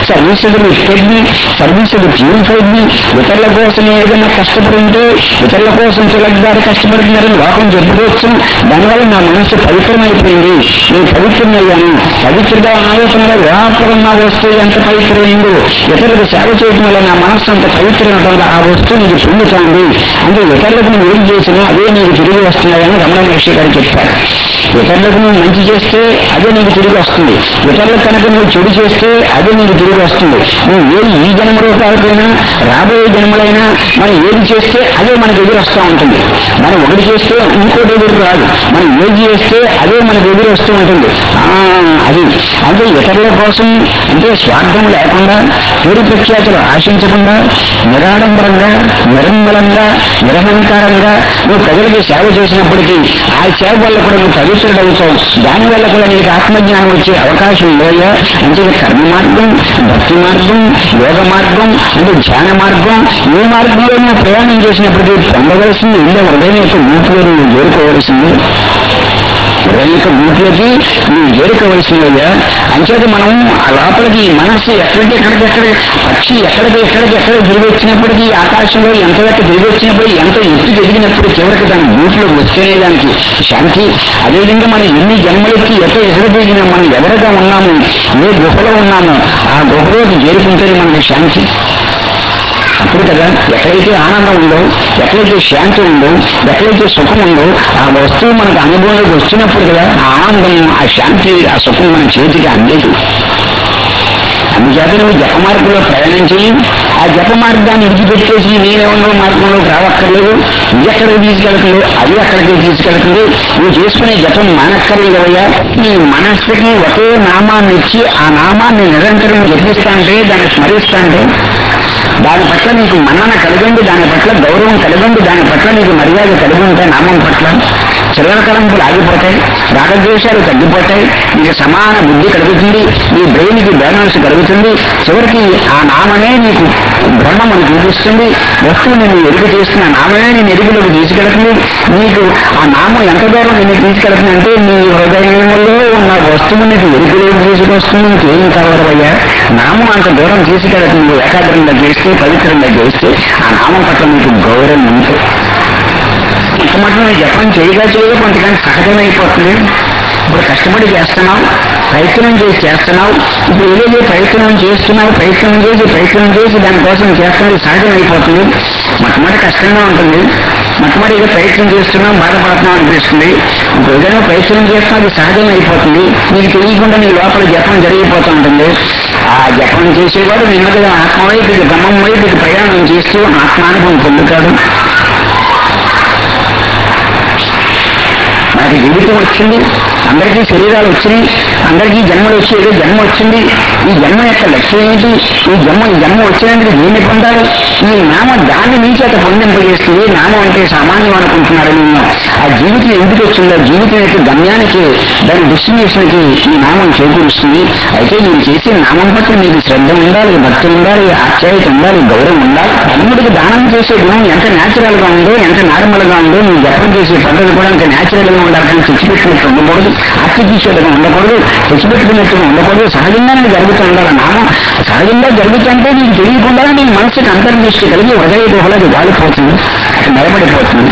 సర్వీసెస్ ఇప్పటికీ సర్వీసెస్ ప్యూరిఫైడ్ని ఇతరుల కోసం ఏదైనా కష్టపడుంటే ఇతరుల కోసం తిలగ్గారు కష్టపడుతున్నారని లోకం చెప్పుకోవచ్చు. దానివల్ల నా మనసు పవిత్రమైపోయింది, నేను పవిత్రమయ్యాను. పవిత్రత ఆలోచనలో లోపల నా వస్తువు ఎంత పవిత్రమైందో ఇతరులకు సేవ చేయడం వల్ల నా మనస్సు అంత పవిత్రమైన ఆ వస్తువు నీకు పొందుతుంది. అంటే ఇతరులకు నువ్వు ఏం చేసినా అదే నీకు తిరిగి వస్తున్నాయని రమణ మహర్షి గారు చెప్పారు. ఇతరులకు నువ్వు మంచి చేస్తే అదే నీకు తిరిగి వస్తుంది. ఇతరులకు కనుక నువ్వు చెడు చేస్తే అదే నీకు తిరిగి వస్తుంది. నువ్వు ఏది ఈ జన్మలో కాకపోయినా రాబోయే జన్మలైనా మనం ఏది చేస్తే అదే మనకు ఎదురు వస్తూ ఉంటుంది. మనం ఒకటి చేస్తే ఇంకోటి ఎదురు రాదు. మనం ఏది చేస్తే అదే మనకు ఎదురు వస్తూ ఉంటుంది. అది అంటే ఇతరుల కోసం అంటే స్వార్థం లేకుండా పేరు ప్రఖ్యాతులు ఆశించకుండా నిరాడంబరంగా నిర్మలంగా నిరహంకారంగా నువ్వు ప్రజలకు సేవ చేసినప్పటికీ ఆ సేవ వల్ల కూడా నువ్వు పవిత్రుడవుతావు. దానివల్ల కూడా నీకు ఆత్మజ్ఞానం వచ్చే అవకాశం లేదా అంటే కర్మ మార్గం, భక్తి మార్గం, యోగ మార్గం అంటే ధ్యాన మార్గం, ఏ మార్గంలో నువ్వు ప్రయాణం చేసినప్పటికీ పొందవలసింది ఉండే హృదయం యొక్క ఊపిలో నువ్వు చేరుకోవలసింది. హృదయం యొక్క ఊపిలోకి నువ్వు చేరుకోవలసిందయ్యా. అంచేత మనం ఆ లోపలికి మనస్సు ఎక్కడికెక్కడ పక్షి ఎక్కడికి తిరిగి వచ్చినప్పటికీ ఆకాశంలో ఎంత తిరిగి వచ్చినప్పుడు ఎంత ఎత్తుకు ఎదిగినప్పుడు చివరికి దాని ఊపిలోకి వస్తేనే దానికి శాంతి. అదేవిధంగా మనం ఎన్ని జన్మలకి ఎక్కడ దిగినా మనం ఎవరిగా ఉన్నాము, ఏ గుహలో ఉన్నామో ఆ గుహలోకి చేరుకుంటేనే మనకి శాంతి. అప్పుడు కదా ఎక్కడైతే ఆనందం ఉందో, ఎక్కడైతే శాంతి ఉందో, ఎక్కడైతే సుఖం ఉందో ఆ వస్తువు మనకు అనుభవంలోకి వచ్చినప్పుడు కదా ఆ ఆనందం, ఆ శాంతి, ఆ సుఖం మన చేతికి అందేది. అందుచేత నువ్వు జప మార్గంలో ప్రయాణం చేయి. ఆ జప మార్గాన్ని విడిచిపెట్టేసి నేనేమన్నా మార్గంలోకి రావక్కర్లేదు, ఇది ఎక్కడికి తీసుకెళ్తుందో అది అక్కడికి తీసుకెళ్తుంది. నువ్వు చేసుకునే జపం మానక్కర్లేదయ్యా. నీ మనస్సుకి ఒకే నామాన్ని ఇచ్చి ఆ నామాన్ని నిరంతరం జపిస్తాంటే దాన్ని స్మరిస్తాంటే దాని పట్ల నీకు మన్నన కలిగింది, దాని పట్ల గౌరవం కలిగింది, దాని పట్ల నీకు మర్యాద కలిగి ఉంటాయి. నామం పట్ల చిల్లర తలంపులు ఆగిపోతాయి, రాగద్వేషాలు తగ్గిపోతాయి, నీకు సమాన బుద్ధి కలుగుతుంది, నీ బ్రెయిన్కి బ్యాలెన్స్ కలుగుతుంది. చివరికి ఆ నామమే నీకు బ్రహ్మను చూపిస్తుంది. వస్తువుని నువ్వు ఎరుగు చేస్తున్న నామమే నేను ఎరుగులోకి తీసుకెళ్తుంది. నీకు ఆ నామం ఎంత దూరం నిన్ను తీసుకెళ్తుంది అంటే నీ హృదయంలో ఉన్న వస్తువు నీకు ఎరుగులోకి తీసుకొస్తుంది. నీకేం కావాలయ్యా? నామం అంత దూరం తీసుకెళ్తుంది. ఏకాగ్రంగా చేస్తే, పవిత్రంగా చేస్తే ఆ నామం పట్ల నీకు గౌరవం ఉంటుంది. మొట్టమొదటి నువ్వు జపం చేయగా కొంతకాలం సహజమైపోతుంది. ఇప్పుడు కష్టపడి చేస్తున్నావు, ప్రయత్నం చేస్తున్నావు. ఇప్పుడు ఏదైతే ప్రయత్నం చేస్తున్నావు, ప్రయత్నం చేసి దానికోసం చేస్తున్నది సహజం అయిపోతుంది. మొట్టమొదటి కష్టంగా ఉంటుంది. మొట్టమొదటి ఏదో ప్రయత్నం చేస్తున్నాం, బాధపడుతున్నాం అనిపిస్తుంది. ఇప్పుడు ఏదైనా ప్రయత్నం చేస్తున్నా అది సహజం అయిపోతుంది. నీకు తెలియకుండా నీ లోపల జపం జరిగిపోతూ ఉంటుంది. ఆ జపం చేసేవాడు నెమ్మదిగా ఆత్మవైపుకి, బ్రహ్మం వైపుకి ప్రయాణం చేస్తూ ఆత్మానుభవం పొందుతాడు. మనకి జీవితం వచ్చింది, అందరికీ శరీరాలు వచ్చినాయి, అందరికీ జన్మలు వచ్చి ఏదో జన్మ వచ్చింది. ఈ జన్మ యొక్క లక్ష్యం ఏంటి? ఈ జన్మ వచ్చినందుకు దీన్ని పొందాలి. ఈ నామం దాన్ని నీ చేత పొందింపజేస్తుంది. నామం అంటే సామాన్యం అనుకుంటున్నారు. నేను ఆ జీవితం ఎందుకు వచ్చిందో, జీవితం యొక్క గమ్యానికి, దాని డెస్టినేషన్కి ఈ నామం చేకూరుస్తుంది. అయితే నేను చేసే నామం పట్ల నీకు శ్రద్ధ ఉండాలి, భక్తి ఉండాలి, ఆప్యాయత ఉండాలి, గౌరవం ఉండాలి. అన్నిటికి దానం చేసే గుణం ఎంత న్యాచురల్ గా ఉందో, ఎంత నార్మల్ గా ఉందో, నువ్వు జపం చేసే పద్ధతి కూడా అంత న్యాచురల్ గా ఉండాలి. కానీ తెచ్చిపెట్టినట్టు ఉండకూడదు, ఆర్టిఫిషియల్గా ఉండకూడదు, తెచ్చిపెట్టుకున్నట్టుగా ఉండకూడదు. సహజంగానే జరుగుతూ ఉండాలి. నామం సహజంగా జరుగుతుంటే నీకు తెలియకుండా నీ మనసుకి అంతర్దృష్టి కలిగి హృదయ గుహలకి గాలిపోతుంది, అటు నిలబడిపోతుంది.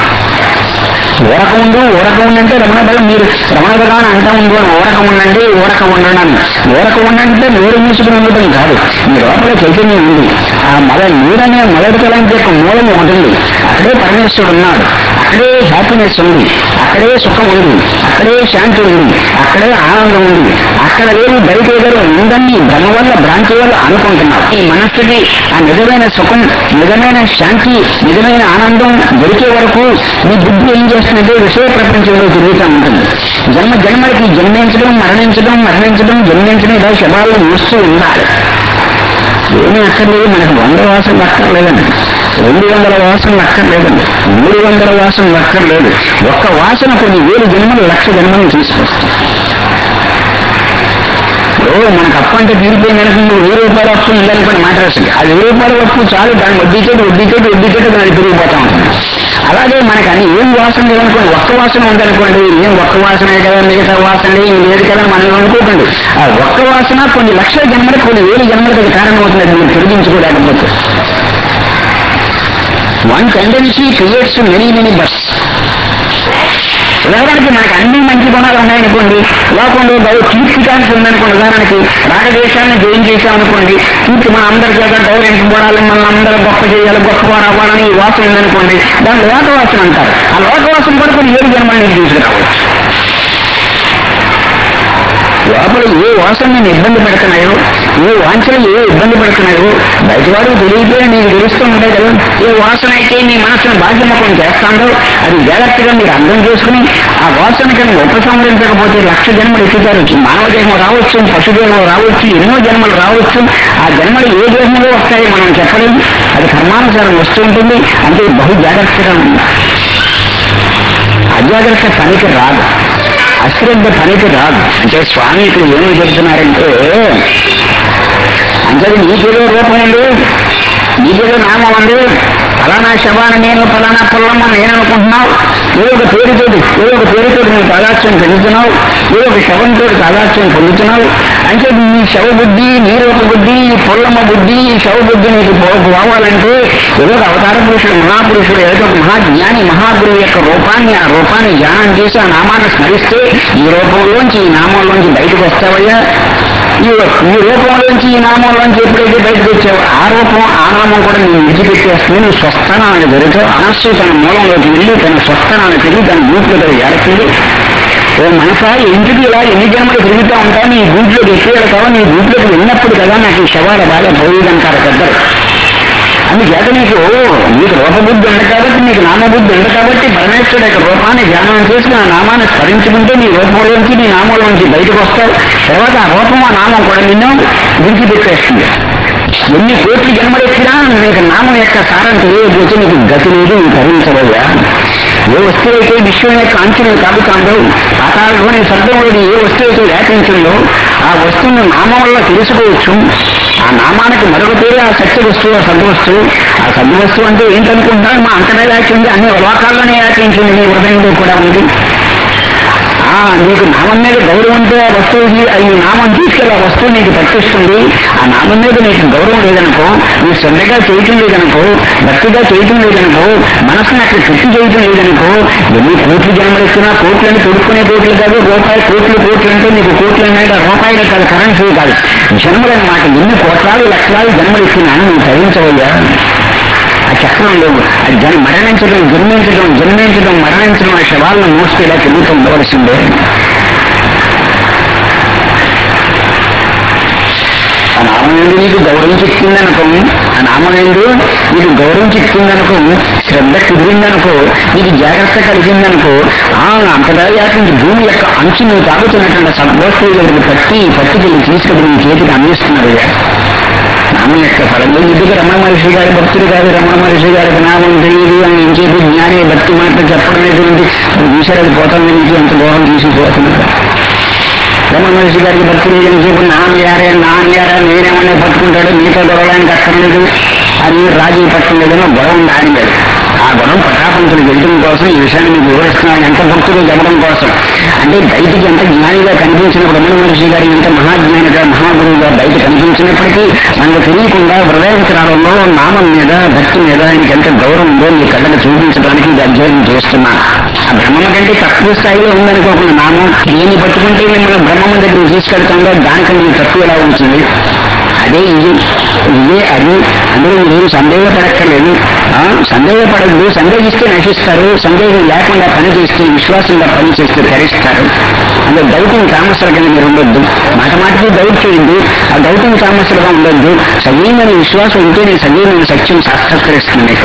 ఊరక ఉండంటే రమణ భగం మీరు రమణ భగవాన్ అంటా ఉండు అని ఊరక ఉండడం. ఊరక ఉండంటే నోరు మూసుకుని ఉండటం కాదు. మీ లోపల చైతన్యం ఉంది. ఆ నీరనే మొదటి తలాంటి యొక్క మూలం ఉంటుంది. అక్కడే పరమేశ్వరుడు ఉన్నాడు, అక్కడే హ్యాపీనెస్ ఉంది, అక్కడే సుఖం ఉంది, అక్కడే శాంతి ఉంది, అక్కడే ఆనందం ఉంది. అక్కడ లేదు బయట ఏదో ఉందని భ్రమ వల్ల, భ్రాంతి వల్ల అనుకుంటున్నావు. ఈ మనస్సుకి ఆ నిజమైన సుఖం, నిజమైన శాంతి, నిజమైన ఆనందం దొరికే వరకు నీ బుద్ధి ఏం చేస్తుందంటే విషయ ప్రపంచంలో తిరుగుతూ ఉంటుంది. జన్మలకి జన్మించడం, జన్మించడం ఇలా శవాలు చూస్తూ ఉండాలి. ఏమీ అక్కర్లేదు. మనకు 100 వాసనలు అక్కర్లేదండి, 200 వాసనలు అక్కర్లేదండి, 300 వాసనలు అక్కర్లేదు. ఒక్క వాసన కొన్ని 1000 జన్మలు, 1,00,000 జన్మలను తీసుకొస్తాయి. ఇప్పుడు మనకు అప్పు అంటే తీరిపోయింది అనుకుంటే 1000 రూపాయల అప్పు ఉందనుకోండి మాట్లాడుతుంది. అది 1000 రూపాయల అప్పు చాలు, దాని వడ్డీతో దాన్ని పెరిగిపోతూ ఉంటుంది. అలాగే మనకు అన్ని ఏం వాసన లేదనుకోండి, ఒక్క వాసన ఉందనుకోండి, ఏం ఒక్క వాసనే కదా మిగతా వాసన ఏం లేదు కదా మనం అనుకోకండి. ఆ ఒక్క వాసన కొన్ని లక్షల జన్మలకు కొన్ని వేల జన్మలకు అది కారణం అవుతుంది. అది మీరు తొలగించుకోలేకపోతే one tendency creates many many births. ఉదాహరణకి మనకి అన్ని మంచి గుణాలు ఉన్నాయనుకోండి, లోకంలో కీర్తికానికి ఉందనుకోండి, ఉదాహరణకి రాగదేశాన్ని జయం చేశామనుకోండి, కీర్తి మన అందరి చేత గౌరవించబడాలి, మన అందరూ గొప్ప చేయాలి, గొప్ప అవ్వాలని ఈ వాసన ఉందనుకోండి, దాన్ని లోకవాసన అంటారు. ఆ లోకవాసన కూడా కొన్ని ఏడు జన్మల్ని తీసుకురావచ్చు. లోపల ఏ వాసన నేను ఇబ్బంది పెడుతున్నాయో, ఏ వాంఛలు ఏ ఇబ్బంది పెడుతున్నాయో బయటవాడు తెలియకపోయినా నీకు తెలుస్తూ ఉంటాయి కదా. ఏ వాసన అయితే నీ మనసును బాధ్యముఖం చేస్తాడో అది జాగ్రత్తగా మీరు అర్థం చేసుకుని ఆ వాసన కనుక ఉపసంహరించకపోతే లక్ష జన్మలు ఎత్తుతారు. మానవ జన్మ రావచ్చు, పశుదేహం రావచ్చు, ఎన్నో జన్మలు రావచ్చు. ఆ జన్మలు ఏ దేహంలో వస్తాయో మనం చెప్పలేము. అది కర్మానుసారం వస్తూ ఉంటుంది. అంటే బహు జాగ్రత్తగా ఉంది. అజాగ్రత్త పనికి రాదు, అశ్రద్ధ పనికి రాదు. అంటే స్వామి ఇక్కడ ఏమి చెప్తున్నారంటే, అంటే నీకేదో రూపం ఉంది, నీకేదో నామం ఉంది, ఫలానా శవాన్ని నేను ఫలానా పొల్లమ్మ నేను అనుకుంటున్నావు, ఏదో ఒక పేరుతోటి నువ్వు తాదాత్యం పొందుతున్నావు, ఏదో ఒక శవంతో తాదాత్యం పొందుతున్నావు. అంటే నీ శవ బుద్ధి, నీ రూప బుద్ధి, పొల్లమ్మ బుద్ధి, శవ బుద్ధి నీకు పోవాలంటే ఏదో ఒక అవతార పురుషుడు, మహాపురుషుడు, ఏదో ఒక మహాజ్ఞాని, మహాగురువు యొక్క రూపాన్ని, ఆ రూపాన్ని ధ్యానం చేసి ఆ నామాన్ని స్మరిస్తే ఈ రూపంలోంచి ఈ నామంలోంచి బయటకు వస్తావయ్యా. ఈ రూపంలోంచి ఈ నామంలోంచి ఎప్పుడైతే బయటకు వచ్చావో ఆ రూపం ఆ నామం కూడా నేను విడిచిపెట్టేస్తుంది. నువ్వు స్వస్థానాన్ని జరుగుతావు. మనస్సు తన మూలంలోకి వెళ్ళి తన స్వస్థానాన్ని తిరిగి తన గూట్లో ఏడుతుంది. ఓ మనసా ఎందుకు ఇలా ఎన్ని జన్మలు తిరుగుతూ ఉంటావు, నీ గూట్లోకి ఎక్కి వెళ్తావా, నీ గూట్లోకి వెళ్ళినప్పుడు కదా నాకు ఈ శవాల బాగా పోయేదంటారు పెద్దలు. అందుచేత నీకు రూపబుద్ధి ఉంది కాబట్టి, నీకు నామబుద్ధి ఉంది కాబట్టి పరమేశ్వరుడు యొక్క రూపాన్ని ధ్యానం చేసుకుని ఆ నామాన్ని స్మరించుకుంటే నీ రూపంలోంచి నీ నామంలోంచి బయటకు వస్తావు. తర్వాత ఆ రూపం ఆ నామం కూడా నిన్ను విడిచిపెట్టేస్తుంది. ఎన్ని కోట్లు జన్మలెచ్చినా నీకు నామం యొక్క సారం తెలియకపోతే నీకు గతి లేదు, నీకు తరించవయ్యా. ఏ వస్తువు అయితే విశ్వం యొక్క అంచుని తాగుతాందో, పాతాళలోని శబ్దంలోని ఏ వస్తువు అయితే వ్యాపించిందో ఆ వస్తువును నామం వల్ల తెలుసుకోవచ్చు. ఆ నామానికి మరొక పేరు ఆ సత్య వస్తువు, ఆ సద్వస్తువు. ఆ సద్వస్తువు అంటే ఏంటనుకుంటున్నాను, మా అంతనే వ్యాపించింది, అన్ని లోకాల్లోనే వ్యాపించింది, నీ హృదయంలో కూడా ఉంది. నీకు నామం మీద గౌరవం ఉంటే ఆ వస్తువుకి ఈ నామం తీసుకెళ్ళి ఆ వస్తువు నీకు పట్టిస్తుంది. ఆ నామం మీద నీకు గౌరవం లేదనుకో, నువ్వు శ్రద్ధగా చేయటం లేదనుకో, భక్తిగా చేయటం లేదనుకో, మనసుని అక్కడ పెట్టి చేయటం లేదనుకో, ఎన్ని కోట్లు జన్మలు ఇస్తున్నా కోట్లని తొడుక్కునే కోట్లు కాదు, రూపాయలు కోట్లు అంటే నీకు కోట్లు అనేది రూపాయలు కాదు, కరెన్సీ కాదు, జన్మలు అన్నమాట. ఎన్ని కోట్లాలు లక్షలాలు జన్మలు ఇస్తున్నా నువ్వు తరించవయ్యా. ఆ చక్రం లేవు. అది జన్మించడం మరణించడం ఆ శవాలను మోసుకెలా తిరుగుతూ ఉండవలసిందే. ఆ నామం ఏంటి నీకు గౌరవం చెప్తుందనుకో, ఆ నామం ఏంటి నీకు గౌరవం చెప్తుందనుకో, శ్రద్ధ కుదిరిందనుకో, నీకు జాగ్రత్త కలిగిందనుకో, అంతగా వ్యాపించి భూమి యొక్క అంచు నువ్వు తాగుతున్నటువంటి సద్వస్తువులకు పట్టుకెళ్ళి తీసుకెళ్ళి నీ చేతికి అందిస్తున్నారు. నామం యొక్క ఫలం ఎందుకు రమణ మహర్షి గారి భక్తులు కాదు, రమణ మహర్షి గారికి నామం తెలియదు అని ఏం చెప్పి జ్ఞాని భక్తి మాట చెప్పడం లేదు. ఈశ్వరుడు పోతుంది నుంచి ఎంత దూరం తీసుకుపోతుంది. రమణ మహర్షి గారికి భక్తులు ఏం చెప్పి నాన్నగారా నేనేమన్నా పట్టుకుంటాడు, మీతో గొడవడానికి అక్కర్లేదు అని రాజీ పట్టుకునేదనో గొడవ ఆడి లేదు. ఆ గొడవ పటాపంతులు గెలడం కోసం ఈ విషయాన్ని మీకు వివరిస్తున్నాను, ఎంత భక్తులు చెప్పడం కోసం. అంటే బయటికి ఎంత జ్ఞానిగా కనిపించినప్పుడు రమణ మహర్షి గారి ఎంత మహాజ్ఞానిగా మహాగురువుగా బయట కనిపించినప్పటికీ మనకు తెలియకుండా హృదయంతరాలలో నామం మీద భక్తి మీద ఆయనకి ఎంత గౌరవం ఉందో మీ కళ్ళను చూపించడానికి ఇది అధ్యయనం చేస్తున్నాను. ఆ బ్రహ్మం కంటే తక్కువ స్థాయిలో ఉందనుకోకుండా నామం ఏమి పట్టుకుంటే మిమ్మల్ని బ్రహ్మం దగ్గర తీసుకెళ్తాందో దానికంటే మీకు తక్కువ ఎలా ఉంటుంది. అదే ఇదే అది అందులో మీరు సందేహపడక్కర్లేదు. సందేహపడద్దు. సందేహిస్తే నశిస్తారు. సందేహం లేకుండా పని చేస్తే, విశ్వాసంగా పని చేస్తే తరిస్తారు. అందులో డౌటింగ్ తామస్సుల కింద మీరు ఉండొద్దు. మాటమాటికి డౌట్ చేయండి. ఆ డౌటింగ్ తామస్సులుగా ఉండొద్దు. సజీవమైన విశ్వాసం ఉంటేనే సజీవమైన సత్యం సాక్షాత్కరిస్తుంది మీకు.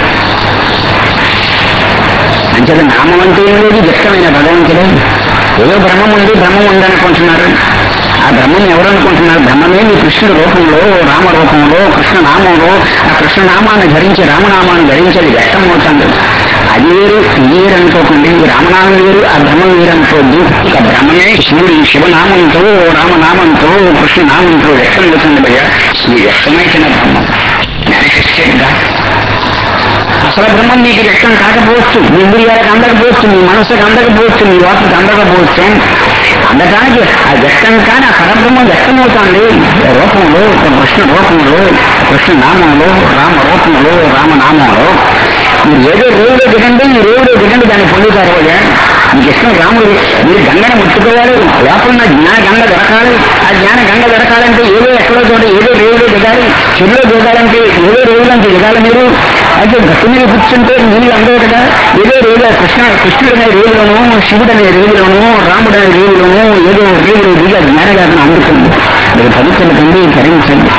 అంచేత నామం అంటే ఏం లేదు, వ్యక్తమైన భగవంతుడే. ఏదో బ్రహ్మం ఉందనుకుంటున్నారు. ఆ బ్రహ్మం ఎవరు అనుకుంటున్నారు? బ్రహ్మమే మీ కృష్ణుడి రూపంలో, రామ రూపంలో, కృష్ణనామంలో ఆ కృష్ణనామాన్ని ధరించి రామనామాన్ని ధరించేది వ్యక్తం అవుతుంది. అది వేరు ఇది వేరు అనుకోకండి. రామనామం వేరు, ఆ బ్రహ్మం వేరు అనుకోద్దు. ఇక బ్రహ్మమే శివుడి శివనామంతో, రామనామంతో, కృష్ణనామంతో వ్యక్తం అవుతుంది. భయ్యా ఈ వ్యక్తమైన బ్రహ్మం మేనిఫెస్టెడ్ గా అసలు బ్రహ్మం నీకు వ్యక్తం కాకపోవచ్చు, నీ ఇంద్రియాలకు అందకపోవచ్చు, నీ మనస్సుకు అందకపోవచ్చు, నీ వాటికి అందకపోవచ్చు. అందటానికి ఆ వ్యక్తం కానీ ఆ పరబ్రహ్మం వ్యక్తమవుతుంది రూపంలో, కృష్ణ రూపంలో, కృష్ణ నామంలో, రామ రూపంలో, రామనామంలో. మీరు ఏదో రేవులో దిగండి, ఈ రేవులో దిగండి, దాన్ని పొందుతారు. మీకు ఇష్టం రాముడు. మీరు గంగను ముట్టుకోవాలి, లోపల జ్ఞాన గంగ దొరకాలి. ఆ జ్ఞాన గంగ దొరకాలంటే ఏదో ఎక్కడో చోట ఏదో రేవులో దిగాలి. చెరువులో దిగాలంటే ఏదో రేవులంటే దిగాలి మీరు. అయితే గట్టు మీద కూర్చుంటే నీళ్ళు అందరూ కదా. ఏదో రేవులో కృష్ణుడు అనే రేవులోనూ, శివుడు అనే రేవులోనూ, రాముడు అనే రేవులోనూ ఏదో రేవులో దిగి ఆ జ్ఞానగారిని అందుకుంది. మీరు పవిత్రకండి, ధరించండి.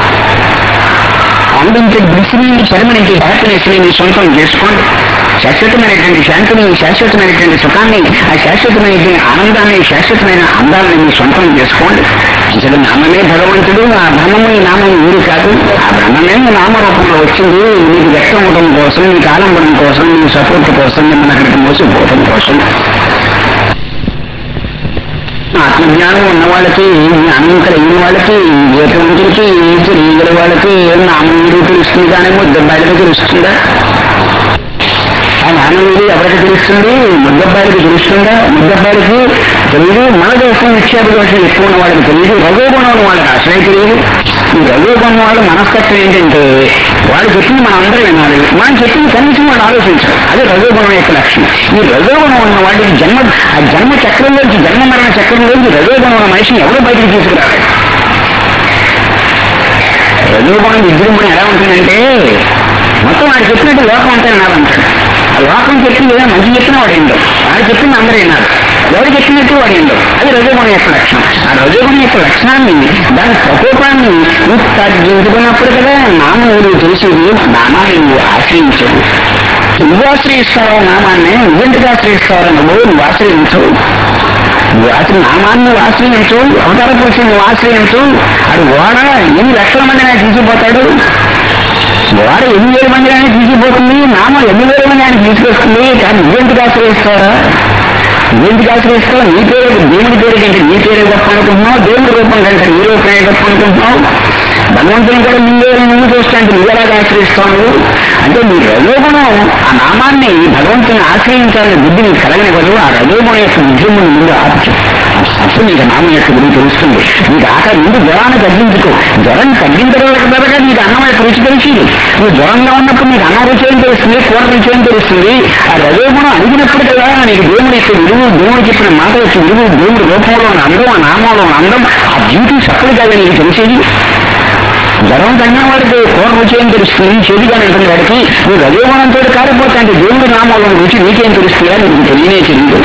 అందించే దృష్టిని, పర్మనెంట్ హ్యాపీనెస్ ని సొంతం చేసుకోండి. శాశ్వతమైనటువంటి శాంతిని, శాశ్వతమైనటువంటి సుఖాన్ని, ఆ శాశ్వతమైనటువంటి ఆనందాన్ని, శాశ్వతమైన అందాన్ని మీ సొంతం చేసుకోండి. అసలు నామమే భగవంతుడు. ఆ బ్రహ్మము ఈ నామం వేరు కాదు. ఆ బ్రహ్మమే నామరూపంలో వచ్చింది మీకు వ్యక్తం అవడం కోసం, మీకు ఆలంబనం కోసం, మీ సపోర్ట్ కోసం, మిమ్మల్ని అక్కడికి మోసిపోవడం కోసం. ఆత్మజ్ఞానం ఉన్న వాళ్ళకి, జ్ఞానం కలిగిన వాళ్ళకి, ఎటువంటికి తెలియగల వాళ్ళకి నామం తెలుస్తుంది, కానీ ముద్దబ్బాయిలకి తెలుస్తుందా? ఆ నామం ఎవరికి తెలుస్తుంది? ముద్దబ్బాయిలకి తెలుస్తుందా? ముద్దబ్బాయిలకి తెలియదు. మన దోషం, నిక్షేప దోషం ఎక్కువ ఉన్న వాళ్ళకి తెలియదు. రజోగుణం ఉన్న వాళ్ళకి అసలే తెలియదు. ఈ రజోగుణం వాళ్ళ మనస్తత్వం ఏంటంటే వాడు చెప్పింది మనం అందరూ వినాలి, మనం చెప్పింది కనీసం వాడు ఆలోచించాలి. అదే రజోగుణం యొక్క లక్షణం. ఈ రజోగుణం ఉన్న వాడికి ఆ జన్మ చక్రంలోంచి, జన్మ మరణ చక్రంలోంచి రజోగుణం ఉన్న మనిషిని ఎవరో బయటకు తీసుకురాలి. రజోగుణం విజృంభణ ఎలా ఉంటుందంటే మొత్తం వాడు చెప్పినట్టు లోకం అంతా వినాలంటాడు. ఆ లోకం చెప్పింది ఏదో మంచి చెప్పినా వాడు ఏంటో, వాడు చెప్పింది అందరూ వినాలి. ఎవరు చెప్పినట్టు వాడు ఏంటో, అది రజోగుణం యొక్క లక్షణం. ఆ రజోగుణం యొక్క లక్షణాన్ని, దాని ప్రకోపాన్ని నువ్వు తగ్గించుకున్నప్పుడు కదా నామం నువ్వు తెలిసేది, నామాన్ని నువ్వు ఆశ్రయించవు. నువ్వు ఆశ్రయిస్తావా నామాన్ని? నువ్వెందుకు ఆశ్రయిస్తావా? నువ్వు ఆశ్రయించవు. నామాన్ని నువ్వు ఆశ్రయించు, అవతార పురుషుని నువ్వు ఆశ్రయించు. అది ఓడ ఎన్ని లక్షల మంది ఆయన తీసుకుపోతాడు, ఓడ 8,000 మంది ఆయన తీసుకుపోతుంది, నామం 8,000 మంది ఆయన తీసుకొస్తుంది. కానీ నువ్వెందుకు ఆశ్రయిస్తావా? నువ్వెందుకు ఆశ్రయిస్తావు? నీ పేరు దేవుడి పేరు కంటే నీ పేరే గొప్ప అనుకుంటున్నావు, దేవుడి రూపం కంటే నీ రూపమే గొప్ప అనుకుంటున్నావు. భగవంతుని కూడా నువ్వు చూస్తా అంటే నువ్వు ఎలాగ ఆశ్రయిస్తావు? అంటే నీ రజోగుణం ఆ నామాన్ని, భగవంతుని ఆశ్రయించాలని బుద్ధి నీకు కలగనివ్వదు. ఆ రజోగుణం యొక్క విజయమును ముందు ఆపు. అప్పుడు నీకు నామం యొక్క గురి తెలుస్తుంది. నీకు ఆకలి ముందు జ్వరాన్ని తగ్గించుకో. జ్వరం తగ్గించడం ద్వారా నీకు అన్నం యొక్క రుచి తెలిసింది. నువ్వు జ్వరంగా ఉన్నప్పుడు నీకు అన్నం రుచి ఏం తెలుస్తుంది, కూర రుచి ఏం తెలుస్తుంది. ఆ రజోగుణం అడిగినప్పుడు కదా నీకు దేవుడి యొక్క విలువ, దేవుడు చెప్పిన మాట యొక్క విలువ, దేవుడి రూపంలో ఉన్న అందం, ఆ నామంలో ఉన్న అందం, ఆ బ్యూటీ సప్పుడు కదా నీకు తెలిసేది. జ్వరం తగ్గిన వాడికి కూర రుచి ఏం తెలుస్తుంది, చెవిగా ఉంటుంది వాడికి. నువ్వు రజోగుణంతో కారిపోతా అంటే దేవుడి నామంలో రుచి నీకేం తెలుస్తుందా? నీకు తెలియనే తెలియదు.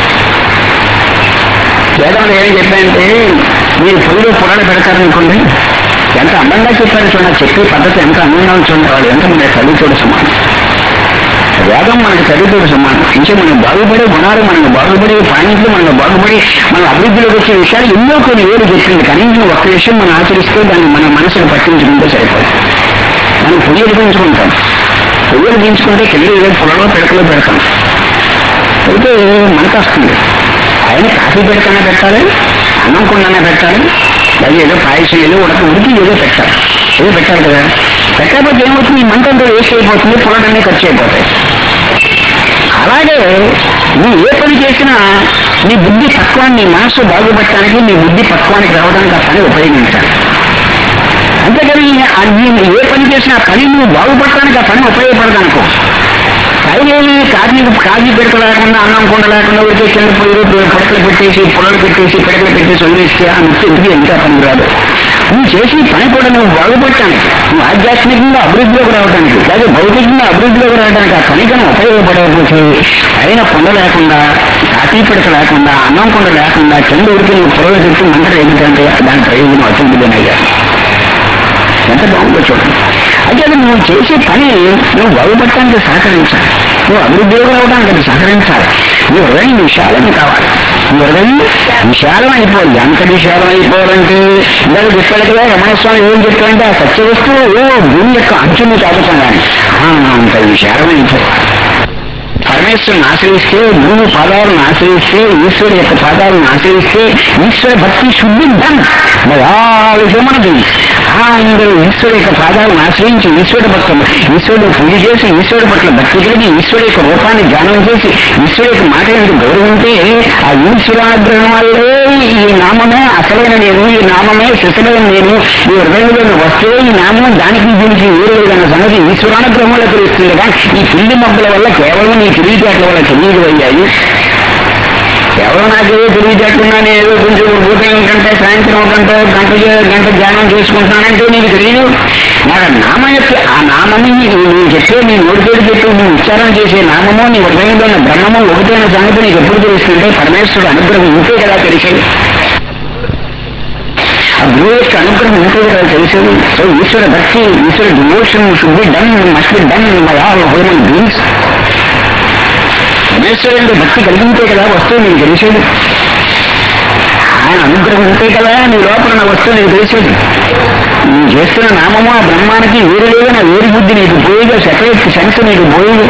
వేదంలో ఏం చెప్పాయంటే మీరు పొయ్యిలో పురాణ పెడతారనుకోండి, ఎంత అందంగా చెప్పారు చూడండి. చెప్పే పద్ధతి ఎంత అందంగా చూడండి. వాళ్ళు ఎంత మన చదువుతోడు సమానం. వేదం మనకు చదువుతోడు సమానం. ఇంకా మనం బాగుపడే గుణాలు, మనకు బాగుపడే పాయింట్లు, మనకు బాగుపడి మన అభివృద్ధిలోకి వచ్చే విషయాలు ఎన్నో కొన్ని వేలు చెప్పింది. కనీసం ఒక్క విషయం మనం ఆచరిస్తే దాన్ని మన మనసుకు పట్టించుకుంటే సరిపోతుంది. మనం పొయ్యలు పెంచుకుంటాం. పొయ్యలు పెంచుకుంటే కింద ఏదో పొలంలో పిడకలో పెడతాం. అయితే మనకు వస్తుంది. ఆయన కాఫీ పెడకన్నా పెట్టాలి, అన్నం కుండన్నా పెట్టాలి, అది ఏదో పాయసం ఏదో ఉడికి ఏదో పెట్టాలి, ఏదో పెట్టాలి కదా. పెట్టకపోతే ఏమవుతుంది? ఈ మంట అంతా వేస్ట్ అయిపోతుంది, పొలాలన్నీ ఖర్చు అయిపోతాయి. అలాగే నువ్వు ఏ పని చేసినా నీ బుద్ధి పక్వాన్ని, నీ మనసు బాగుపడటానికి, నీ బుద్ధి పక్వానికి రావడానికి ఆ పని ఉపయోగించాలి. అంతేకాని ఏ పని చేసినా ఆ పని నువ్వు బాగుపడటానికి ఆ పని ఉపయోగపడదనుకో. పైన కాజీ పెడక లేకుండా, అన్నం కుండ లేకుండా వచ్చే కింద పొయ్యి పొడకలు పెట్టేసి, పొడలు పెట్టేసి, పిడకలు పెట్టేసి వదిలేస్తే ఆ ముక్తి ఎందుకు ఎంత పని రాదు. నువ్వు చేసి పని కూడా నువ్వు బాగుపడటానికి, నువ్వు ఆధ్యాత్మికంగా అభివృద్ధిలోకి రావడానికి, లేదా భౌతికంగా అభివృద్ధిలోకి రావడానికి ఆ పనికన్నా ఉపయోగపడకపోతే పైన కుండ లేకుండా, కాఫీ పిడక లేకుండా, అన్నం కుండ లేకుండా కింద ఉడికి నువ్వు పొడలు పెట్టి మంట ఏంటంటే దాని ప్రయోజనం అసలుగా ఎంత బాగుందో చూడండి. అయితే అది నువ్వు చేసే పని నువ్వు బాగుపడటానికి సహకరించాలి, నువ్వు అభివృద్ధిలోకి రావడానికి అది సహకరించాలి. నీ హృదయం విశాలం కావాలి. నీ హృదయం విశాలం అయిపోవాలి. ఎంత విశాలం అయిపోవాలంటే ఇందాక చెప్పాడు కదా రమణస్వామి ఏం చెప్పాడంటే ఆ సత్య వస్తువు భూమి యొక్క అంచుని తాగుతున్నాను అంత విశాలం అయిపోవాలి. పరమేశ్వరుని ఆశ్రయిస్తే, గురువు పాదాలను ఆశ్రయిస్తే, ఈశ్వరుడు యొక్క పాదాలను ఆశ్రయిస్తే ఈశ్వర భక్తి శుద్ధి done by all human beings. అందరూ ఈశ్వరు యొక్క పాదాలను ఆశ్రయించి ఈశ్వరుడు భక్తులు ఈశ్వరుడు పూజ చేసి ఈశ్వరుడు పట్ల భక్తి కలిగి ఈశ్వరు యొక్క రూపాన్ని ధ్యానం చేసి ఈశ్వరు యొక్క మాట ఎందుకు గౌరవింటే ఆ ఈశ్వరానుగ్రహం వల్లే ఈ నామమే అసలైన నేను, ఈ నామమే శిశులైన నేను, ఈ హృదయంలో వస్తే ఈ నామం దానికి దీనికి వేరులేదన్న సంగతి ఈశ్వరానుగ్రహం వల్ల తెలుస్తుంది కదా. ఈ పిల్లి మబ్బుల వల్ల కేవలం నీ తెలివితేటల వల్ల తెలియదు అయ్యాయి. ఎవరో నాకేదో తెలివితేటలున్నా నేను ఏదో కొంచెం ఉదయం కంటే సాయంత్రం గంట ధ్యానం చేసుకుంటున్నానంటే నీకు తెలియదు. నాకు నామం యొక్క ఆ నామని నేను చెప్పే నీ నోటితోటి చెప్పి నువ్వు ఉచ్చారణ చేసే నామము నీ హృదయంలో ఉన్న బ్రహ్మము ఒకటైన సంగతి నీకు ఎప్పుడు తెలుస్తుంటే పరమేశ్వరుడు అనుగ్రహం ఉంటే కదా తెలిసేది. ఆ గురువు యొక్క అనుగ్రహం ఉంటే కదా తెలిసేది. సో ఈశ్వర భక్తి, ఈశ్వర devotion should be done, must be done by all human beings. పరమేశ్వరుడు భక్తి కలిగితే కదా వస్తువు నీకు తెలిసేది. ఆయన అనుగ్రహం ఉంటే కదా నీ లోపల నా వస్తువు నీకు తెలిసేది. నువ్వు చేస్తున్న నామము ఆ బ్రహ్మానికి వేరు లేదు, నా వేరు బుద్ధి నీకు పోయేది, సెపరేట్ సెన్స్ నీకు పోయేది.